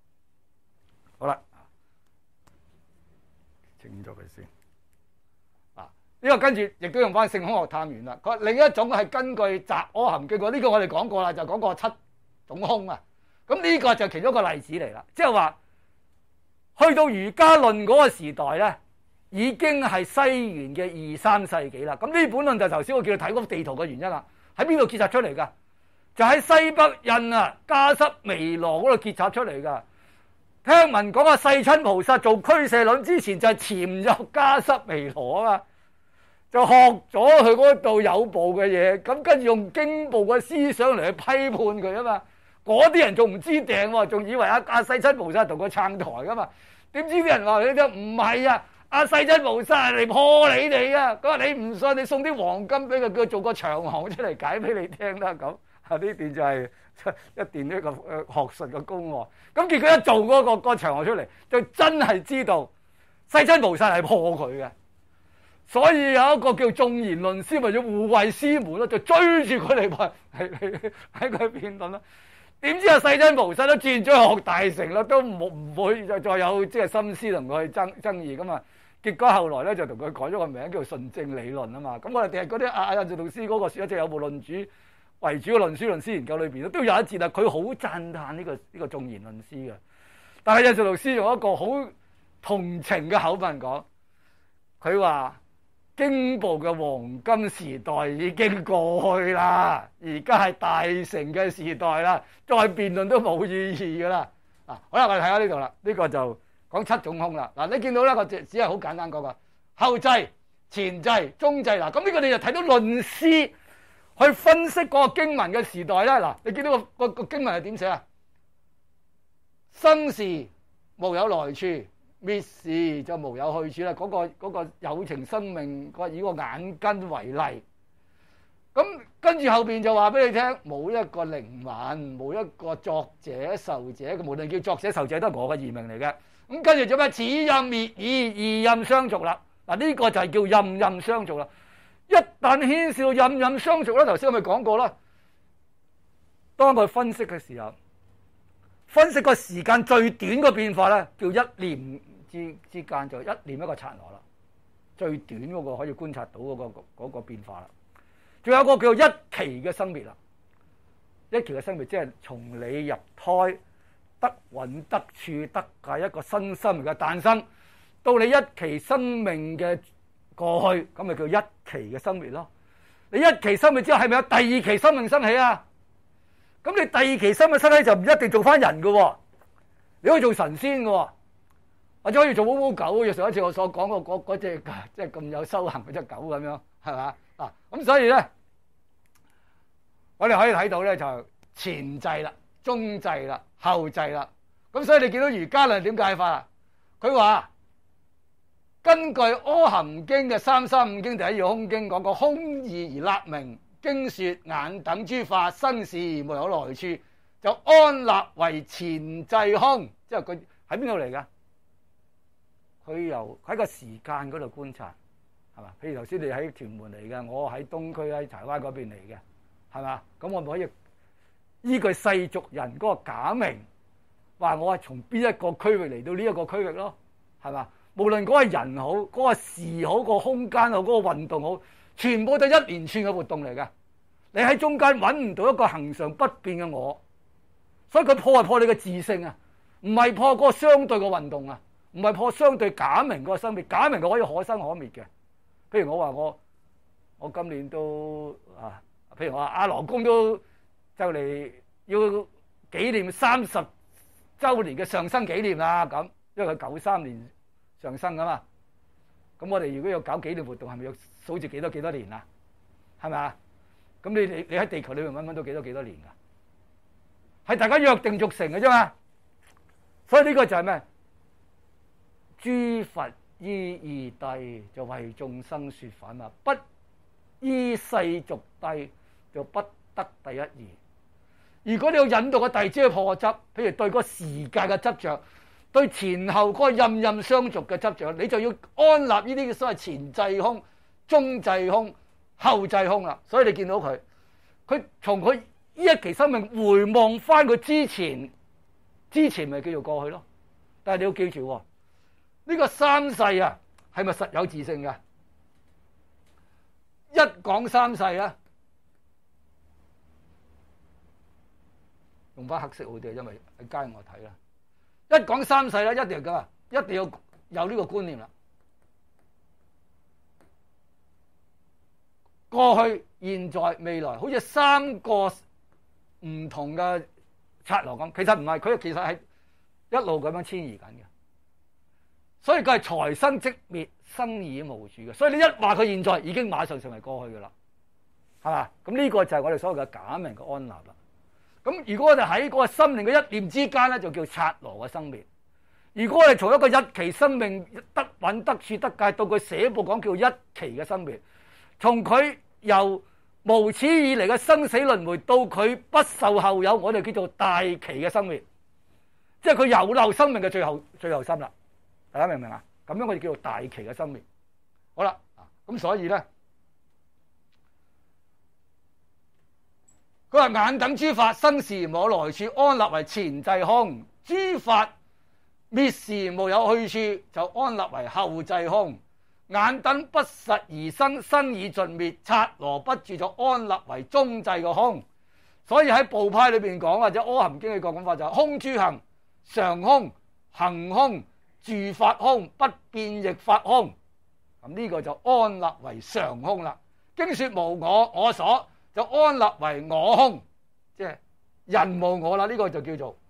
好啦，清咗佢先。 呢個跟住亦都用翻性空學探完啦。佢另一種係根據《雜阿含經》喎，呢個我哋講過啦，就講過7種空啊。咁呢個就其中一個例子嚟啦，即係話去到儒家論嗰個時代咧，已經係西元嘅2、3世紀啦。咁呢本論就頭先我叫你睇嗰幅地圖嘅原因啦，喺邊度結集出嚟㗎？就喺西北印啊，迦濕彌羅嗰度結集出嚟㗎。聽聞講世親菩薩做俱舍論之前就係潛入迦濕彌羅啊嘛，就學咗佢嗰度有部嘅嘢，咁跟住用經部嘅思想嚟去批判佢啊嘛。嗰啲人仲唔知訂喎，仲以為阿世親菩薩同佢撐台㗎嘛。點知啲人話你聽唔係啊，阿世親菩薩係嚟破你哋啊！佢話你唔信，你送啲黃金俾佢，叫佢做個長行出嚟解俾你聽啦咁。啊，呢段就係一段呢個學術嘅公案。咁結果一做嗰個長行出嚟，就真係知道世親菩薩係破佢嘅。所以有一個叫眾賢論師，咪要護衛師門咯，就追住佢嚟喺佢辯論啦。點知世親菩薩都轉咗學大成啦，都唔會再有即係心思同佢去爭議噶嘛。結果後來咧就同佢改咗個名叫順正理論啊嘛。咁我哋第日嗰啲印度老師嗰個書，即係有部論主為主嘅論書論師研究裏邊都有一節啊，佢好讚歎呢個眾賢論師嘅。但係印度老師用一個好同情嘅口吻講，佢話經部嘅黃金時代已經過去啦，而家係大成嘅時代啦，再辯論都冇意義噶啦。啊，好啦，我哋睇下呢度啦，呢個就講7種空啦。嗱，你見到咧個只係好簡單講噶，後制、前制、中制。嗱，咁呢個你就睇到論師去分析嗰個經文嘅時代咧。嗱，你見到個經文係點寫啊？生時無有來處，滅時就無有去處啦。嗰個有情生命，以個眼根為例。咁跟住後邊就話俾你聽，冇一個靈魂，冇一個作者受者，無論叫作者受者都係我嘅異名嚟嘅。咁跟住做咩？此陰滅矣，二陰相續啦。嗱，呢個就係叫陰陰相續啦。一旦牽涉到陰陰相續咧，頭先我咪講過啦。當佢分析嘅時候，分析個時間最短嘅變化咧，叫一念之間，就一念一個剎那啦。最短嗰個可以觀察到嗰個變化啦。仲有一個叫一期嘅生滅啦。一期嘅生滅即係從你入胎得蘊得處得界，一個新生命嘅誕生，到你一期生命嘅過去，咁咪叫一期嘅生滅咯。你一期生滅之後係咪有第二期生命生起啊？咁你第二期生命生起就唔一定做翻人㗎，你可以做神仙㗎，或者可以做烏狗，好似上一次我所講過嗰隻即係咁有修行嗰隻狗咁樣，係嘛？嗱，咁所以咧，我哋可以睇到咧就前制啦、中制啦、後制啦。咁所以你見到儒家論點解法啊？佢話根據《阿含經》嘅335經第一要空經講個空義而立名，經說眼等諸法生時無有來處，就安立為前制空。即係佢喺邊度嚟㗎？佢由喺個時間嗰度觀察，係嘛？譬如頭先你喺屯門嚟嘅，我喺東區喺柴灣嗰邊嚟嘅，係嘛？咁我咪可以依據世俗人嗰個假名，話我係從邊一個區域嚟到呢一個區域咯，係嘛？無論嗰個人好，嗰個事好，個空間好，嗰個運動好，全部都係一連串嘅活動嚟㗎。你喺中間揾唔到一個恆常不變嘅我，所以佢破係破你嘅自性啊，唔係破嗰個相對嘅運動啊，唔係破相對假名嗰個生滅。假名佢可以可生可滅嘅。譬如我話我今年都譬如我話阿羅公都就嚟要紀念30週年嘅上生紀念啦，咁因為佢93年上生噶嘛。咁我哋如果要搞紀念活動，係咪要數住幾多年啊？係咪啊？咁你喺地球裏面揾到幾多年㗎？係大家約定俗成嘅啫嘛。所以呢個就係咩？諸佛依義諦就為眾生說法嘛，不依世俗諦就不得第一義。如果你要引導個弟子去破執，譬如對個時間嘅執着，對前後嗰個陰陰相續嘅執着，你就要安立呢啲所謂前制空、中制空、後制空啦。所以你見到佢從佢呢一期生命回望翻佢之前咪叫做過去咯。但係你要記住，呢個三世啊係咪實有自性㗎？ 一講三世咧，用翻黑色好啲，因為喺街我睇啦。一講三世咧，一定噶，一定要有呢個觀念啦。過去、現在、未來，好似三個唔同嘅剎那咁，其實唔係，佢其實係一路咁樣遷移緊嘅。所以佢係財生即滅，生而無住嘅。所以你一話佢現在，已經馬上成為過去噶啦，係嘛？咁呢個就係我哋所謂嘅假名嘅安立啦。咁如果我哋喺嗰個生命嘅一念之間咧，就叫剎那嘅生滅。如果我哋從一個一期生命得穩得處得戒，到佢寫報講叫一期嘅生滅，從佢由無始以嚟嘅生死輪迴到佢不受後有，我哋叫做大期嘅生滅，即係佢有漏生命嘅最後心啦。大家明唔明啊？咁樣我哋叫做大期嘅生滅。好啦，咁所以咧，佢話眼等諸法生時無來處，安立為前際空；諸法滅時無有去處，就安立為後際空。眼等不實而生，生已盡滅，剎那不住，就安立為中際嘅空。所以喺部派裏邊講，或者阿含經嘅講法就係空諸行，常空、行空、住法空、不變亦法空。咁呢個就安立為常空啦。經說無我，我所就安立為我空，即係人無我啦。呢個就叫做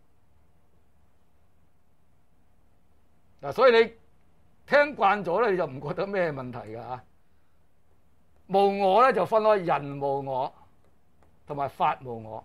嗱，所以你聽慣咗咧，你就唔覺得咩問題㗎嚇。無我咧就分開人無我同埋法無我。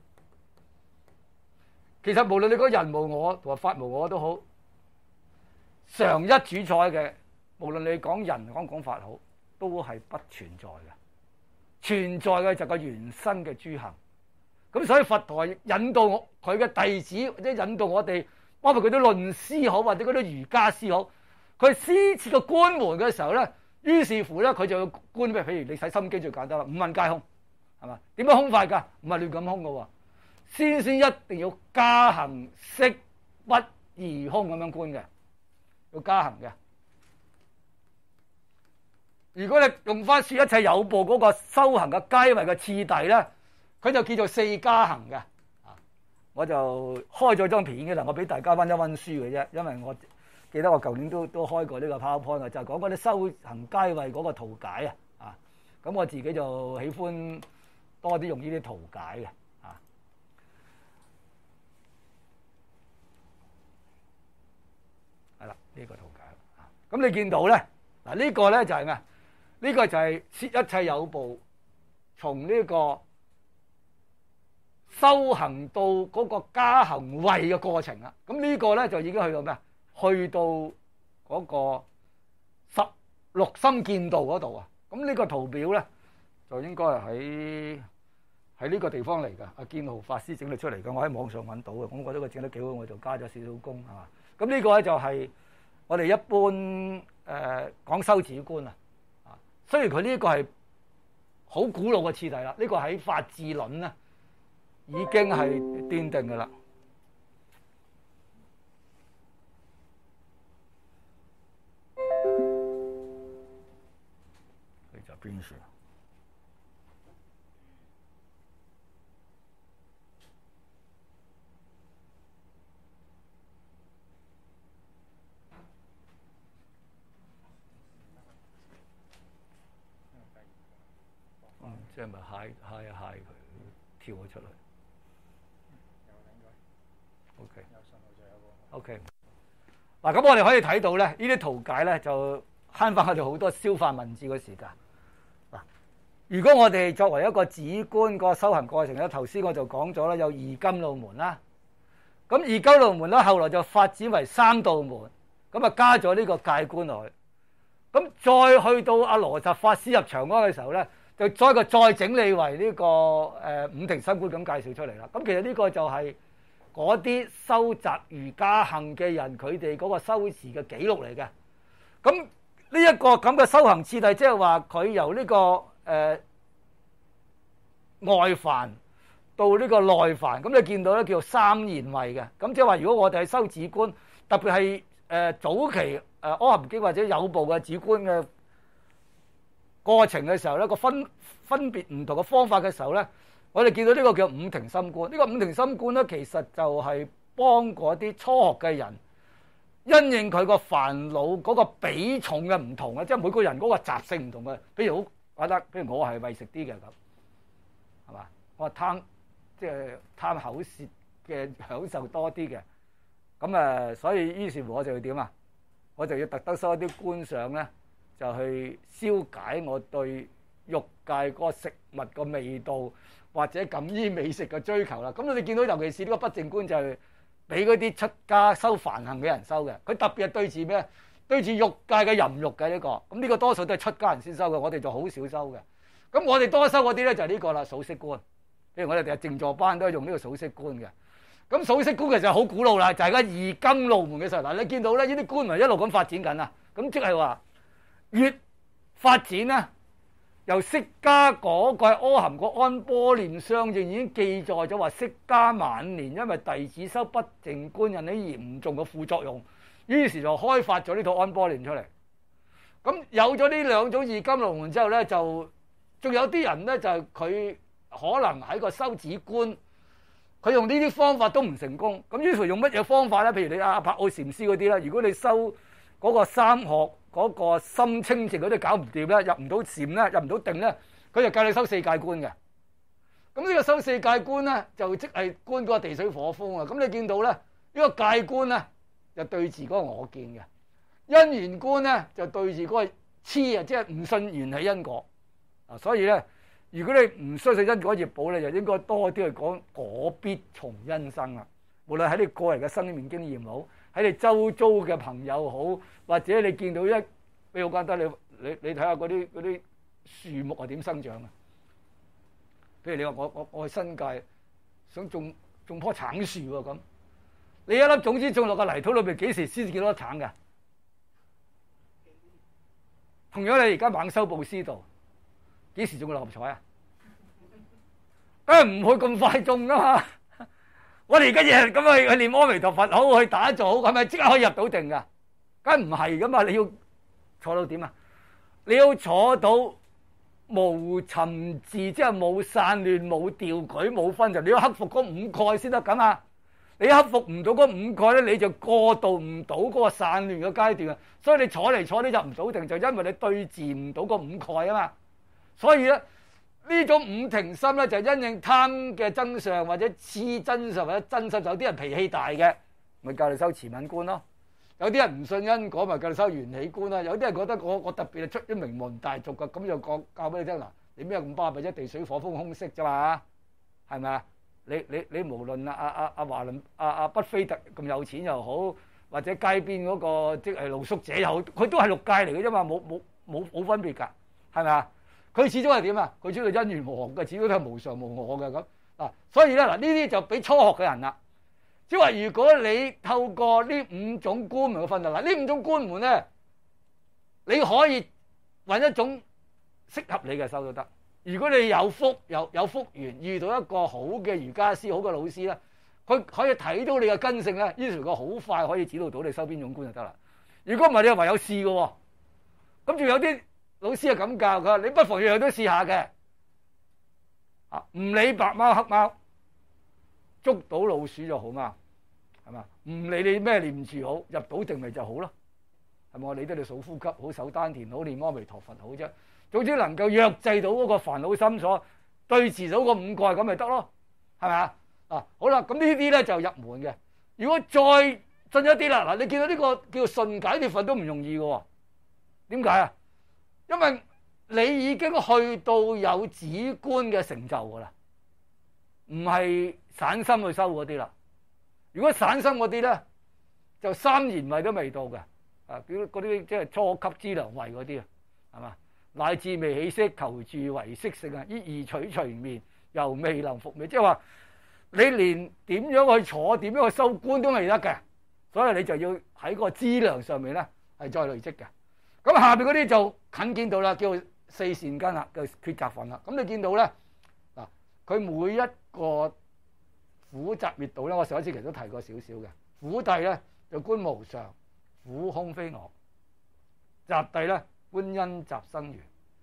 其實無論你講人無我同埋法無我都好，常一主宰嘅，無論你講人講法好，都係不存在嘅。存在嘅就係個原生嘅諸行。咁所以佛陀引導佢嘅弟子，或者引導我哋，包括佢啲論師好，或者嗰啲瑜伽師好，佢施設個觀門嘅時候咧，於是乎咧佢就要觀咩？譬如你睇心經最簡單啦，五蘊皆空，係嘛？點樣空法㗎？唔係亂咁空嘅喎，先一定要加行識不異空咁樣觀嘅，要加行嘅。如果你用翻說一切有部嗰個修行嘅階位嘅次第咧，佢就叫做四加行嘅。我就開咗張片嘅啦，我俾大家溫一溫書嘅啫，因為我記得我舊年都開過呢個 PowerPoint 嘅，就係講嗰啲修行階位嗰個圖解啊。咁我自己就喜歡多啲用呢啲圖解嘅啊。係啦，呢個圖解啦。咁你見到咧嗱，呢個咧就係咩？呢個就係攝一切有部從呢個修行到嗰個加行位嘅過程啦。咁呢個咧就已經去到咩？去到嗰個16心見道嗰度啊。咁呢個圖表咧就應該係喺呢個地方嚟㗎。阿建豪法師整得出嚟㗎，我喺網上揾到嘅。咁我覺得佢整得幾好，我就加咗少少工係嘛。咁呢個咧就係我哋一般講修止觀啊。雖然佢呢個係好古老嘅次第啦，呢個喺法治論咧已經係奠定㗎啦。佢就邊處？即係咪揩佢跳咗出去？OK。嗱，咁我哋可以睇到咧，呢啲圖解咧就慳翻我哋好多消化文字嘅時間。嗱，如果我哋作為一個止觀個修行過程咧，頭先我就講咗啦，有二甘露門啦。咁二甘露門咧，後來就發展為三道門，咁啊加咗呢個戒觀落去。咁再去到阿羅什法師入長安嘅時候咧，就再整理為呢個五停心觀咁介紹出嚟啦。咁其實呢個就係嗰啲修習瑜伽行嘅人佢哋嗰個修持嘅記錄嚟嘅。咁呢一個咁嘅修行次第，即係話佢由呢個外梵到呢個內梵，咁你見到咧叫三賢位嘅。咁即係話，如果我哋係修止觀，特別係早期阿含經或者有部嘅止觀嘅過程嘅時候咧，個分別唔同嘅方法嘅時候咧，我哋見到呢個叫五停心觀。呢個五停心觀咧，其實就係幫嗰啲初學嘅人，因應佢個煩惱嗰個比重嘅唔同啊，即係每個人嗰個習性唔同嘅。譬如好覺得，譬如我係為食啲嘅咁，係嘛？我貪即係貪口舌嘅享受多啲嘅，咁所以於是乎我就要點啊？我就要特登修一啲觀想咧，就去消解我對欲界嗰個食物個味道或者感於美食嘅追求啦。咁你見到尤其是呢個不淨觀就係俾嗰啲出家修梵行嘅人修嘅，佢特別係對住咩？對住欲界嘅淫欲嘅呢個。咁呢個多數都係出家人先修嘅，我哋就好少修嘅。咁我哋多修嗰啲咧就係呢個啦，數息觀。譬如我哋第日靜坐班都係用呢個數息觀嘅。咁數息觀其實好古老啦，就係而家二甘露門嘅時候。嗱，你見到咧呢啲觀咪一路咁發展緊啊。咁即係話越發展咧，由釋迦嗰個阿含個安般念相應已經記載咗話，釋迦晚年因為弟子修不淨觀引起嚴重嘅副作用，於是就開發咗呢套安般念出嚟。咁有咗呢兩種二甘露門之後咧，就仲有啲人咧就係佢可能喺個修止觀。佢用呢啲方法都唔成功，咁於是用乜嘢方法咧？譬如你阿柏奧禪師嗰啲咧，如果你修嗰個三學嗰個心清淨嗰啲搞唔掂咧，入唔到禪咧，入唔到定咧，佢就教你修四界觀嘅。咁呢個修四界觀咧，就即係觀嗰個地水火風啊。咁你見到咧，呢個界觀咧就對治嗰個我見嘅，因緣觀咧就對治嗰個痴啊，即係唔信緣起因果啊。所以咧，如果你唔相信因果業報咧，就應該多啲去講果必從因生啦。無論喺你個人嘅生命經驗好，喺你周遭嘅朋友好，或者你見到比如好簡單，你睇下嗰啲樹木係點生長啊？譬如你話我去新界想種棵橙樹喎，咁你一粒種子種落個泥土裏邊，幾時先至見到橙嘅？同樣你而家猛修布施道，幾時中六合彩啊？梗係唔會咁快中噶嘛！我哋而家日日咁去念阿彌陀佛好，去打坐好，係咪即刻可以入到定噶？梗係唔係噶嘛！你要坐到點啊？你要坐到無尋伺，即係冇散亂、冇掉舉、冇分就，你要克服嗰五蓋先得咁啊！你克服唔到嗰五蓋咧，你就過渡唔到嗰個散亂嘅階段啊！所以你坐嚟坐去入唔到定，就因為你對治唔到嗰五蓋啊嘛！所以咧。呢種五停心咧，就因應貪嘅真相，或者痴真相，或者真心。有啲人脾氣大嘅，咪教你修慈憫觀咯；有啲人唔信因果，咪教你修緣起觀啦；有啲人覺得我特別係出於名門大族嘅，咁就教俾你聽嗱，你咩咁巴閉啫？地水火風空色啫嘛，係咪啊？你無論阿華倫阿畢菲特咁有錢又好，或者街邊嗰個即係露宿者又好，佢都係六界嚟嘅啫嘛，冇分別㗎，係咪啊？佢始終係點啊？佢知道因緣和合嘅，始終都係無常無我嘅咁啊。所以咧嗱，呢啲就俾初學嘅人啦。即係話，如果你透過呢五種觀門嘅訓練，嗱呢五種觀門咧，你可以揾一種適合你嘅修都得。如果你有福有福緣，遇到一個好嘅瑜伽師、好嘅老師咧，佢可以睇到你嘅根性咧，於是佢好快可以指導到你修邊種觀就得啦。如果唔係，你唯有試嘅喎。咁仲有啲。老師係咁教佢，你不妨樣樣都試下嘅，唔理白貓黑貓，捉到老鼠就好嘛，係嘛？唔理你咩念住好，入到定咪就好咯，係咪？我理得你數呼吸好，手丹田好，念阿彌陀佛好啫。總之能夠約制到嗰個煩惱心所，對治到個五蓋咁咪得咯，係咪啊？好啦，咁呢啲咧就入門嘅。如果再進一啲啦，嗱，你見到呢個叫順解脫分都唔容易嘅喎，點解啊？因為你已經去到有止觀嘅成就噶啦，唔係散心去修嗰啲啦。如果散心嗰啲咧，就三賢位都未到嘅，嗰啲即係初級資糧位嗰啲啊，係嘛？乃至未起色求住唯識性啊，依二取隨眠又未能復味，即係話你連點樣去坐、點樣去修觀都未得嘅，所以你就要喺個資糧上面咧係再累積嘅。咁下邊嗰啲就近見到啦，叫四善根啦，叫抉擇分啦。咁你見到咧嗱，佢每一個苦集滅道咧，我上一次其實都提過少少嘅。苦諦咧就觀無常，苦空非我；集諦咧觀因集生緣；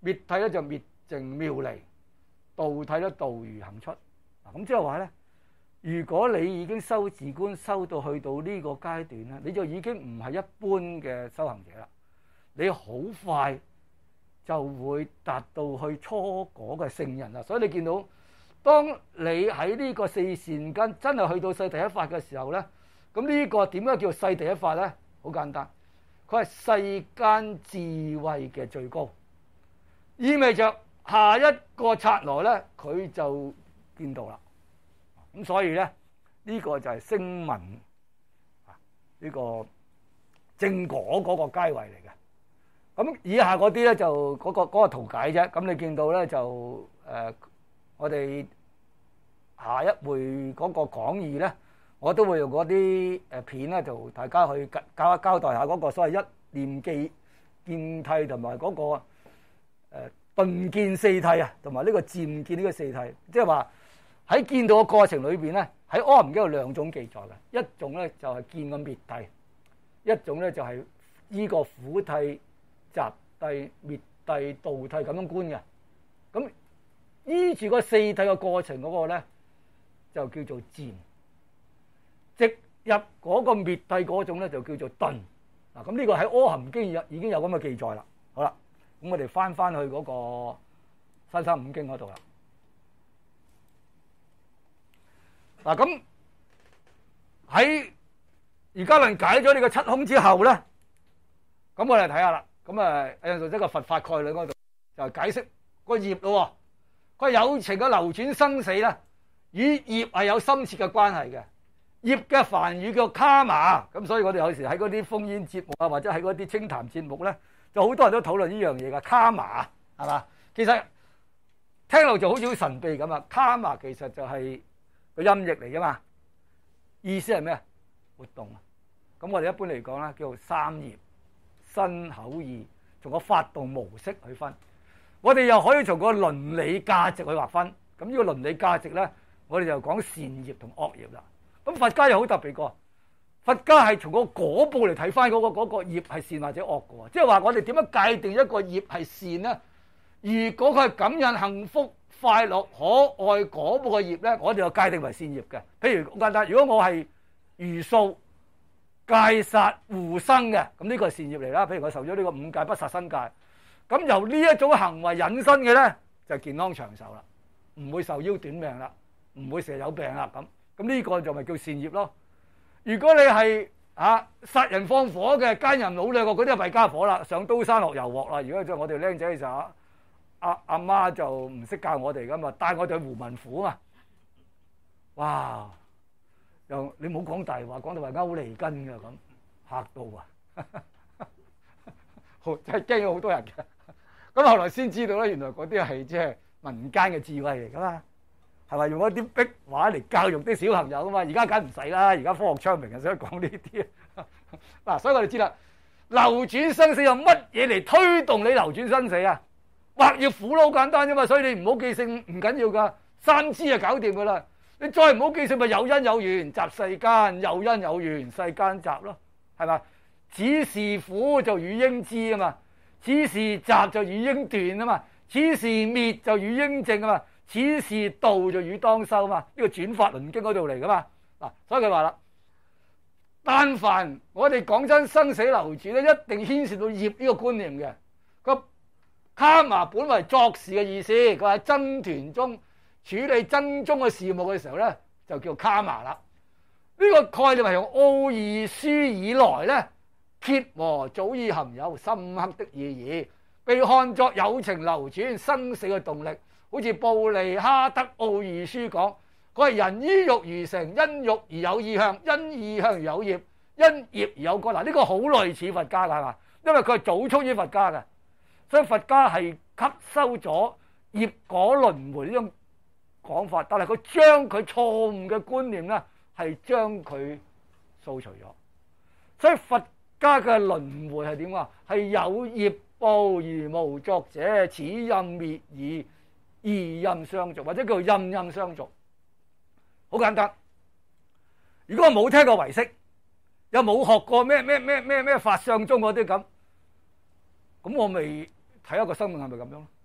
滅諦咧就滅靜妙離，道諦咧道如行出。嗱，咁即係話咧，如果你已經修止觀修到去到呢個階段咧，你就已經唔係一般嘅修行者啦。你好快就會達到去初果嘅聖人啦。所以你見到，當你喺呢個四善根真係去到世第一法嘅時候咧，咁呢個點解叫世第一法咧？好簡單，佢係世間智慧嘅最高，意味着下一個剎那咧，佢就見到啦。咁所以咧，呢個就係聲聞啊，呢個正果嗰個階位嚟嘅。咁以下嗰啲咧就嗰個圖解啫。咁你見到咧就我哋下一回嗰個講義咧，我都會用嗰啲片咧，就大家去交代下嗰個所謂一念見諦同埋嗰個頓見四諦啊，同埋呢個漸見呢個四諦，即係話喺見到嘅過程裏邊咧，喺《阿含經》有兩種記載嘅，一種咧就係見個滅諦，一種咧就係依個苦諦、集諦、滅諦、道諦咁樣觀嘅。咁依住個四諦嘅過程嗰個咧，就叫做漸。直入嗰個滅諦嗰種咧，就叫做頓。嗱，咁呢個喺《阿含經》已經有咁嘅記載啦。好啦，咁我哋翻去嗰個《三三五經》嗰度啦。嗱，咁喺而家能解咗呢個七空之後咧，咁我哋睇下啦。咁啊，印度一個佛法概論嗰度就解釋個業咯。佢有情嘅流轉生死咧，與業係有深切嘅關係嘅。業嘅梵語叫卡瑪，咁所以我哋有時喺嗰啲烽煙節目啊，或者喺嗰啲清談節目咧，就好多人都討論呢樣嘢噶。卡瑪係嘛？其實聽落就好似好神秘咁啊。卡瑪其實就係個音譯嚟噶嘛，意思係咩啊？活動啊。咁我哋一般嚟講咧，叫做三業：身口意，從個發動模式去分。我哋又可以從個倫理價值去劃分。咁呢個倫理價值咧，我哋就講善業同惡業啦。咁佛家又好特別個，佛家係從個果報嚟睇翻嗰個業係善或者惡嘅，即係話我哋點樣界定一個業係善咧？如果佢係感應幸福、快樂、可愛果報嘅業咧，我哋就界定為善業嘅。譬如好簡單，如果我係茹素、戒殺、護生嘅，咁呢個係善業嚟啦。譬如我受咗呢個五戒不殺生戒，咁由呢一種行為引申嘅咧，就健康長壽啦，唔會受腰短命啦，唔會成日有病啦咁。咁呢個就咪叫善業咯。如果你係殺人放火嘅奸淫擄掠嗰啲，就弊家伙啦，上刀山落油鑊啦。如果即係我哋僆仔嘅時候，阿媽就唔識教我哋噶嘛，帶我哋去胡文虎嘛。哇！又你唔好講大話，講到話勾脷根嘅咁，嚇到啊！真係驚咗好多人嘅。咁後來先知道咧，原來嗰啲係即係民間嘅智慧嚟噶嘛。係咪用一啲壁畫嚟教育啲小朋友啊嘛？而家梗唔使啦，而家科學昌明啊，想講呢啲嗱，所以我哋知啦，流轉生死有乜嘢嚟推動你流轉生死啊？或要苦咯，好簡單啫嘛。所以你唔好記性唔緊要噶，三支就搞掂噶啦。你再唔好記性，咪有因有緣集世間，有因有緣世間集咯，係嘛？此是苦就與應知啊嘛，此是集就與應斷啊嘛，此是滅就與應證啊嘛。此是道就與當修嘛，呢個轉法輪經嗰度嚟噶嘛。嗱，所以佢話啦，但凡我哋講真生死流轉咧，一定牽涉到業呢個觀念嘅。個卡瑪本為作事嘅意思，佢喺僧團中處理僧宗嘅事務嘅時候咧，就叫卡瑪啦。呢個概念係用奧義書以來咧，羯磨早已含有深刻的意義，被看作有情流轉生死嘅動力。好似布利哈德奧義書講，佢係人依欲而成，因欲而有意向，因意向而有業，因業而有果。嗱，呢個好類似佛家噶係嘛？因為佢係早出於佛家嘅，所以佛家係吸收咗業果輪迴呢種講法，但係佢將佢錯誤嘅觀念咧，係將佢掃除咗。所以佛家嘅輪迴係點啊？係有業報而無作者，此陰滅矣。異陰相續，或者叫陰陰相續，好簡單。如果我冇聽過唯識，又冇學過咩法相宗嗰啲咁我咪睇一個生命係咪咁樣咯？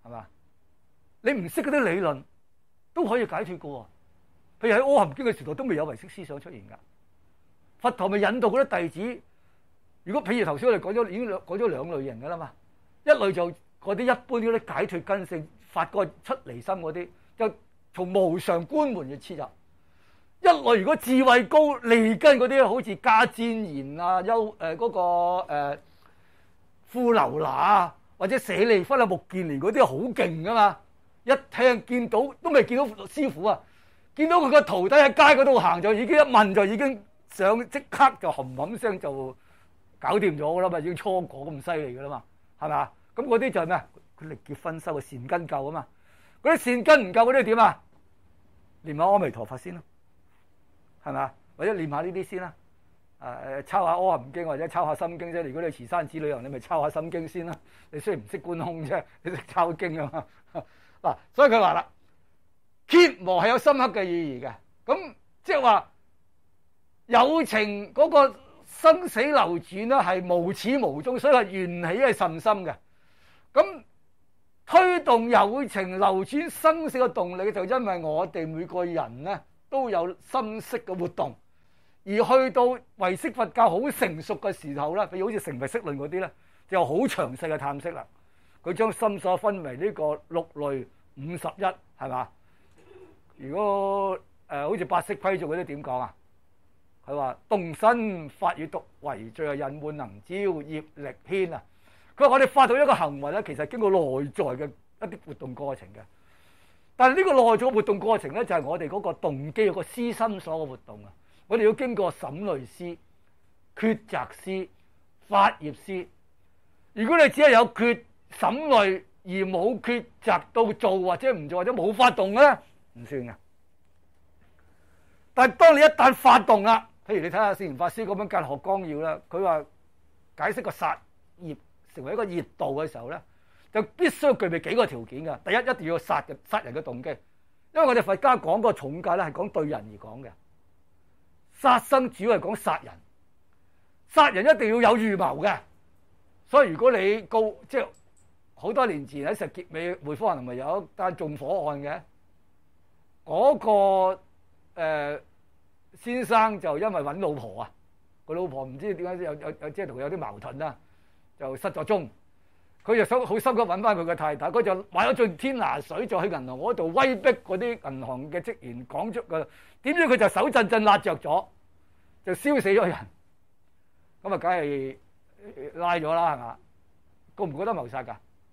係嘛？你唔識嗰啲理論都可以解脫嘅喎。譬如喺《阿含經》嘅時代都未有唯識思想出現㗎。佛陀咪引導嗰啲弟子。如果譬如頭先我哋講咗已經講咗兩類型㗎啦嘛，一類就嗰啲一般嗰啲解脫根性發個出離心嗰啲，就從無常觀門而切入。一類如果智慧高利根嗰啲，好似迦旃延啊、嗰個富樓那啊，或者舍利弗啊、目犍連嗰啲好勁噶嘛！一聽見到都未見到師傅啊，見到佢個徒弟喺街嗰度行就已經一問就已經想即刻就冚冚聲就搞掂咗噶啦嘛，已經初果咁犀利噶啦嘛，係咪啊？咁嗰啲就係咩？佢力劫分修嘅善根夠啊嘛，嗰啲善根唔夠嗰啲點啊？念下阿彌陀佛先咯，係咪啊？或者念下呢啲先啦。抄下《阿含經》或者抄下《心經》啫。如果你持山寺旅行，你咪抄下《心經》先啦。你雖然唔識觀空啫，你識抄經啊嘛。嗱，所以佢話啦，羯磨係有深刻嘅意義嘅。咁即係話有情嗰個生死流轉咧係無始無終，所以話緣起係甚深嘅。咁推動有情流轉生死嘅動力，就因為我哋每個人咧都有心識嘅活動。而去到唯識佛教好成熟嘅時候咧，譬如好似成唯識論嗰啲咧，就好詳細嘅探析啦。佢將心所分為呢個六類51，係嘛？如果好似八識規則嗰啲點講啊？佢話動身法與毒為最係隱滿能招業力牽啊！佢話我哋發到一個行為咧，其實經過內在嘅一啲活動過程嘅。但係呢個內在嘅活動過程咧，就係我哋嗰個動機、個思心所嘅活動啊！我哋要經過審慮思、抉擇思、法業思。如果你只係有審慮而冇抉擇到做或者唔做或者冇發動咧，唔算嘅。但係當你一旦發動啦，譬如你睇下聖嚴法師嗰本《教學綱要》啦，佢話解釋個殺業成為一個業道嘅時候咧，就必須要具備幾個條件嘅。第一，一定要殺人嘅動機，因為我哋佛家講個重戒咧係講對人而講嘅。殺生主要係講殺人，殺人一定要有預謀嘅。所以如果你即係好多年前喺石硤尾匯豐銀行咪有一單縱火案嘅，嗰個先生就因為揾老婆啊，個老婆唔知點解有即係同佢有啲矛盾啦，就失咗蹤。佢就想好心急揾翻佢嘅太太，佢就買咗樽天拿水，就去銀行嗰度威逼嗰啲銀行嘅職員講出嘅。點知佢就手震震辣着咗，就燒死咗人。咁啊，梗係拉咗啦，係嘛？覺唔覺得謀殺㗎？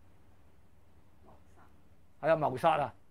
係啊，謀殺啊！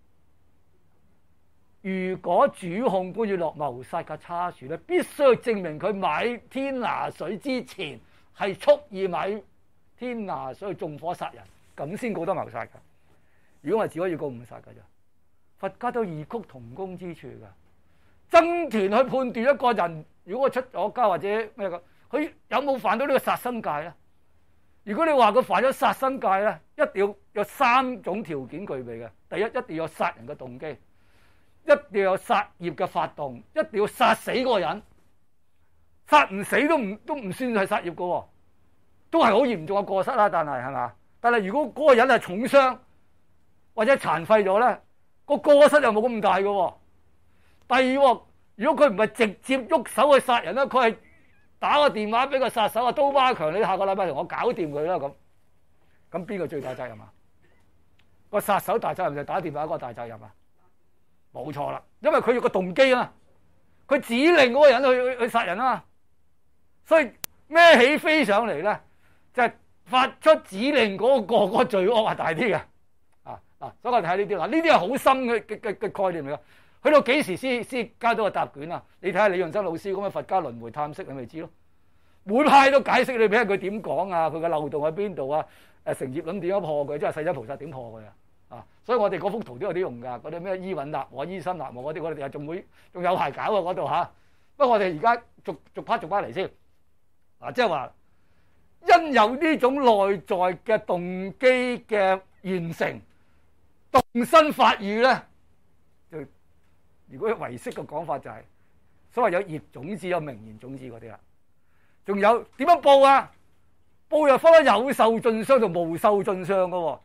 如果主控官要落謀殺嘅差處咧，必須要證明佢買天拿水之前係蓄意買天拿水去縱火殺人，咁先告得謀殺㗎。如果我只可以告誤殺㗎啫。佛家都異曲同工之處㗎。僧團去判斷一個人，如果出咗家或者咩嘅，佢有冇犯到呢個殺生戒咧？如果你話佢犯咗殺生戒咧，一定要有3種條件具備嘅。第一，一定要有殺人嘅動機，一定要有殺業嘅發動，一定要殺死嗰個人。殺唔死都唔算係殺業嘅喎，都係好嚴重嘅過失啦。但係嘛？但係如果嗰個人係重傷或者殘廢咗咧，個過失又冇咁大嘅喎。第二，如果佢唔係直接喐手去殺人咧，佢係打個電話俾個殺手啊，刀疤強，你下個禮拜同我搞掂佢啦咁邊個最大責任啊？個殺手大責任就打電話嗰個大責任啊？冇錯啦，因為佢有個動機啊，佢指令嗰個人去殺人啊嘛，所以孭起飛上嚟咧，就係發出指令嗰個罪惡係大啲嘅所以我睇呢啲嗱，呢啲係好深嘅概念嚟㗎。去到幾時先交到個答卷啊？你睇下李潤生老師咁嘅佛家輪迴探析，你咪知咯。每派都解釋你，俾下佢點講啊？佢嘅漏洞喺邊度啊？成業論點樣破佢？即係世親菩薩點破佢啊？所以我哋嗰幅圖都有啲用㗎。嗰啲咩依蘊立我、依心立我嗰啲，我哋仲有排搞啊嗰度嚇。不過我哋而家逐 part 嚟先即係話因有呢種內在嘅動機嘅完成，動身法語咧。如果唯識嘅講法就係所謂有業種子、有名言種子嗰啲啦，仲有點樣報啊？報又分咗有受盡相同無受盡相嘅喎。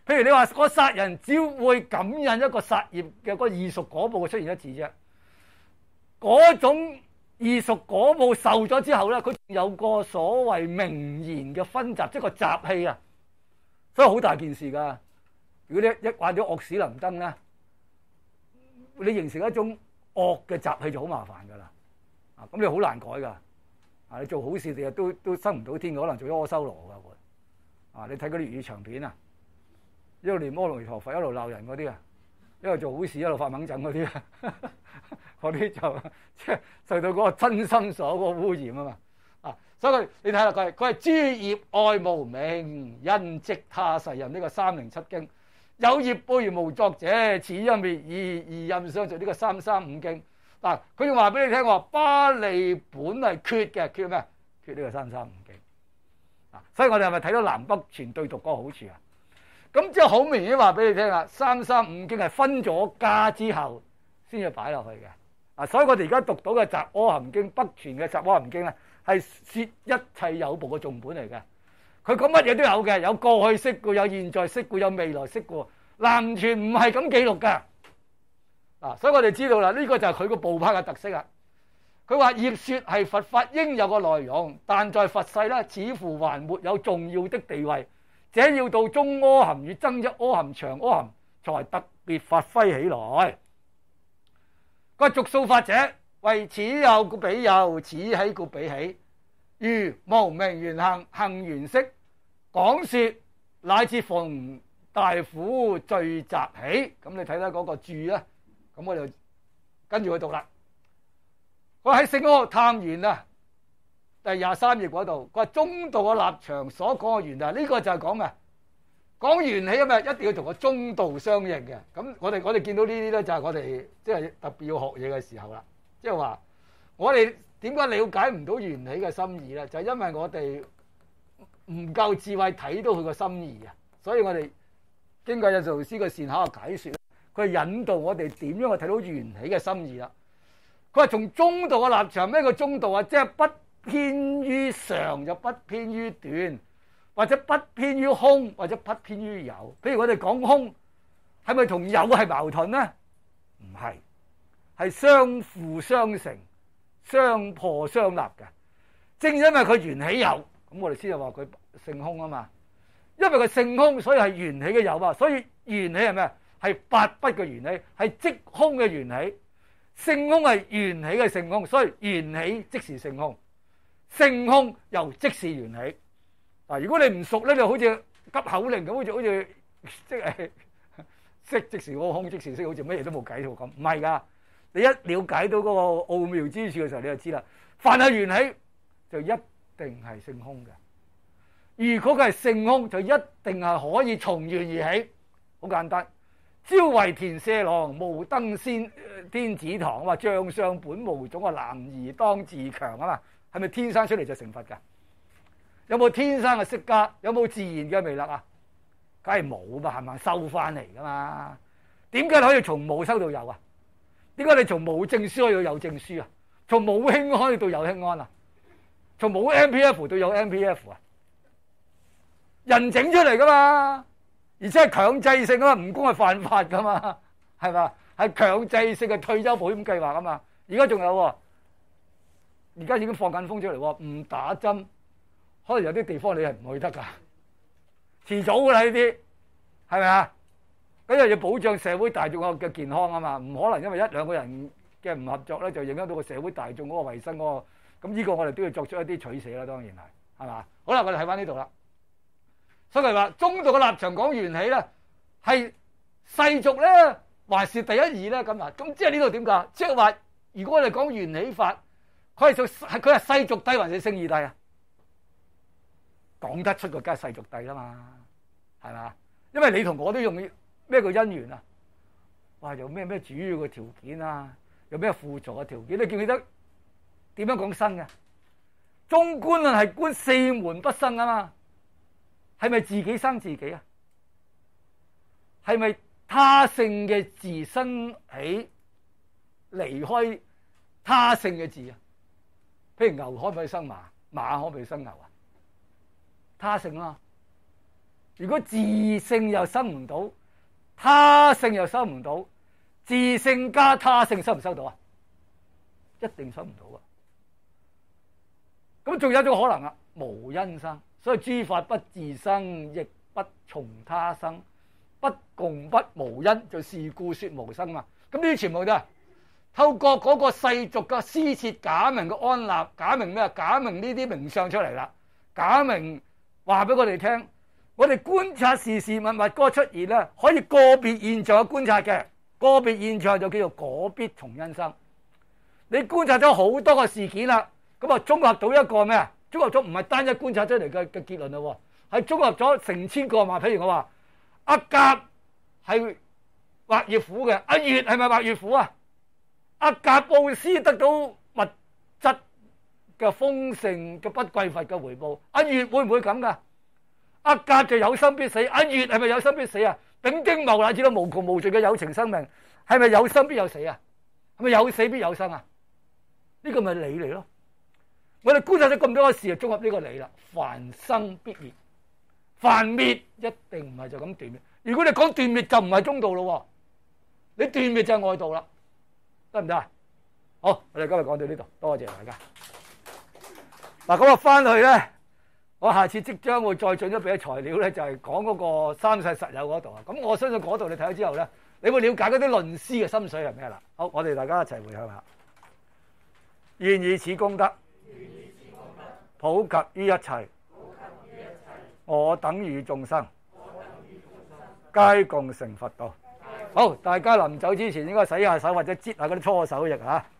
譬如你話個殺人只會感應一個殺業嘅個異熟果報嘅出現一次啫，嗰種異熟果報受咗之後咧，佢有個所謂名言嘅分集，即係個習氣啊，所以好大件事㗎。如果你一患咗惡死能登咧，你形成一種惡嘅習氣就好麻煩㗎啦。啊，咁你好難改㗎。啊，你做好事日日都生唔到天，可能做咗阿修羅㗎會。啊，你睇嗰啲粵語長片啊，一路念阿彌陀佛，一路鬧人嗰啲啊，一路做好事，一路發猛震嗰啲啊，嗰啲就即係受到嗰個真心所嗰個污染啊嘛。啊，所以你睇下佢係諸業愛無明，因積他世人呢個307經。有業報而無作者，此因滅義而任相續呢個335經。嗱，佢仲話俾你聽，我話巴利本係缺嘅，缺咩？缺呢個335經。啊，所以我哋係咪睇到南北傳對讀嗰個好處啊？咁即係好明顯話俾你聽啦，335經係分咗家之後先至擺落去嘅。啊，所以我哋而家讀到嘅《雜阿含經》北傳嘅《雜阿含經》咧，係說一切有部嘅重本嚟嘅。佢講乜嘢都有嘅，有過去式故，有現在式故，有未來式故。南傳唔係咁記錄嘅。啊，所以我哋知道啦，呢個就係佢個部派嘅特色啊。佢話業說係佛法應有嘅內容，但在佛世咧，似乎還沒有重要的地位。這要到中阿含與增一阿含、長阿含才特別發揮起來。個續數法者，為此有故彼有，此起故彼起。如無明緣行，行緣識，講說乃至逢大苦聚集起。咁你睇睇嗰個注咧，咁我就跟住佢讀啦。佢喺聖阿探緣啊，第23頁嗰度，佢話中道嘅立場所講嘅緣啊，呢個就係講咩？講緣起啊嘛，一定要同個中道相應嘅。咁我哋見到呢啲咧，就係我哋即係特別要學嘢嘅時候啦。即係話我哋點解了解唔到緣起嘅心意咧？就係因為我哋唔夠智慧睇到佢個心意啊。所以我哋經過印度老師嘅善巧嘅解說，佢引導我哋點樣去睇到緣起嘅心意啦。佢話從中道嘅立場，咩叫中道啊？即係不偏於常，就不偏於短，或者不偏於空，或者不偏於有。譬如我哋講空，係咪同有係矛盾咧？唔係，係相輔相成、相破相立嘅。正因為佢緣起有，咁我哋先至話佢性空啊嘛。因為佢性空，所以係緣起嘅有啊。所以緣起係咩？係八不嘅緣起，係即空嘅緣起。性空係緣起嘅性空，所以緣起即是性空，性空又即是緣起。嗱，如果你唔熟咧，就好似急口令咁，好似即係色即是我空即是色，好似乜嘢都冇計到咁。唔係噶，你一了解到嗰個奧妙之處嘅時候，你就知啦。凡係緣起就一定係性空嘅，如果佢係性空，就一定係可以從緣而起。好簡單。朝為田舍郎，無登天子堂。話將相本無種，男兒當自強啊嘛。係咪天生出嚟就成佛噶？有冇天生嘅釋迦？有冇自然嘅彌勒啊？梗係冇嘛，係咪收翻嚟噶嘛？點解你可以從冇收到有啊？點解你從冇證書可以到有證書啊？從冇輕安可以到有輕安啊？從冇 MPF 到有 MPF 啊？人整出嚟噶嘛？而且係強制性啊嘛，唔公係犯法噶嘛，係嘛？係強制性嘅退休保險計劃啊嘛。而家仲有喎，而家已經放緊風出嚟喎，唔打針，可能有啲地方你係唔去得噶，遲早噶啦呢啲，係咪啊？咁又要保障社會大眾嘅健康啊嘛，唔可能因為一兩個人嘅唔合作咧，就影響到個社會大眾嗰個衞生嗰個。咁呢個我哋都要作出一啲取捨啦，當然係嘛？好啦，我哋睇翻呢度啦。所以話中道嘅立場講緣起咧，係世俗咧，還是第一義咧？咁啊，咁即係呢度點解？即係話，如果我哋講緣起法，佢係世俗諦還是聖義諦啊？講得出個梗係世俗諦啦嘛，係嘛？因為你同我都用咩叫因緣啊？哇，有咩主要嘅條件啊？有咩輔助嘅條件？你記唔記得點樣講生嘅？中觀論係觀四門不生啊嘛。係咪自己生自己啊？係咪他性嘅自生起，離開他性嘅自啊？譬如牛可唔可以生馬？馬可唔可以生牛啊？他性啦。 如果自性又生唔到，他性又收唔到，自性加他性收唔收到啊？一定收唔到啊！咁仲有一種可能啊，無因生，所以諸法不自生，亦不從他生，不共不無因，就是故說無生嘛。咁呢啲全部都係透過嗰個世俗嘅施設假名嘅安立，假名咩啊？假名呢啲名相出嚟啦，假名話俾我哋聽，我哋觀察事事物物嗰個出現咧，可以個別現象去觀察嘅，個別現象就叫做果必從因生。你觀察咗好多個事件啦，咁啊綜合到一個咩啊？綜合咗唔係單一觀察出嚟嘅結論咯，係綜合咗成千個嘛。譬如我話阿甲係畫岳虎嘅，阿乙係咪畫岳虎啊？阿甲布施得到物質嘅豐盛嘅不匱乏嘅回報，阿乙會唔會咁噶？阿甲就有生必死，阿乙係咪有生必死啊？丙丁戊乃至到無窮無盡嘅有情生命，係咪有生必有死啊？係咪有死必有生啊？呢個咪理嚟咯。我哋觀察咗咁多嘅事，就綜合呢個理啦。凡生必滅，凡滅一定唔係就咁斷滅。如果你講斷滅就唔係中道咯，你斷滅就係外道啦，得唔得啊？好，我哋今日講到呢度，多謝大家。嗱，咁我翻去咧，我下次即將會再進一步嘅材料咧，就係講嗰個三世實有嗰度啊。咁我相信嗰度你睇咗之後咧，你會了解嗰啲論師嘅心水係咩啦。好，我哋大家一齊回向下。願以此功德，普及於一切，我等與眾生，皆共成佛道。好，大家臨走之前應該洗下手或者擠下嗰啲搓手液嚇。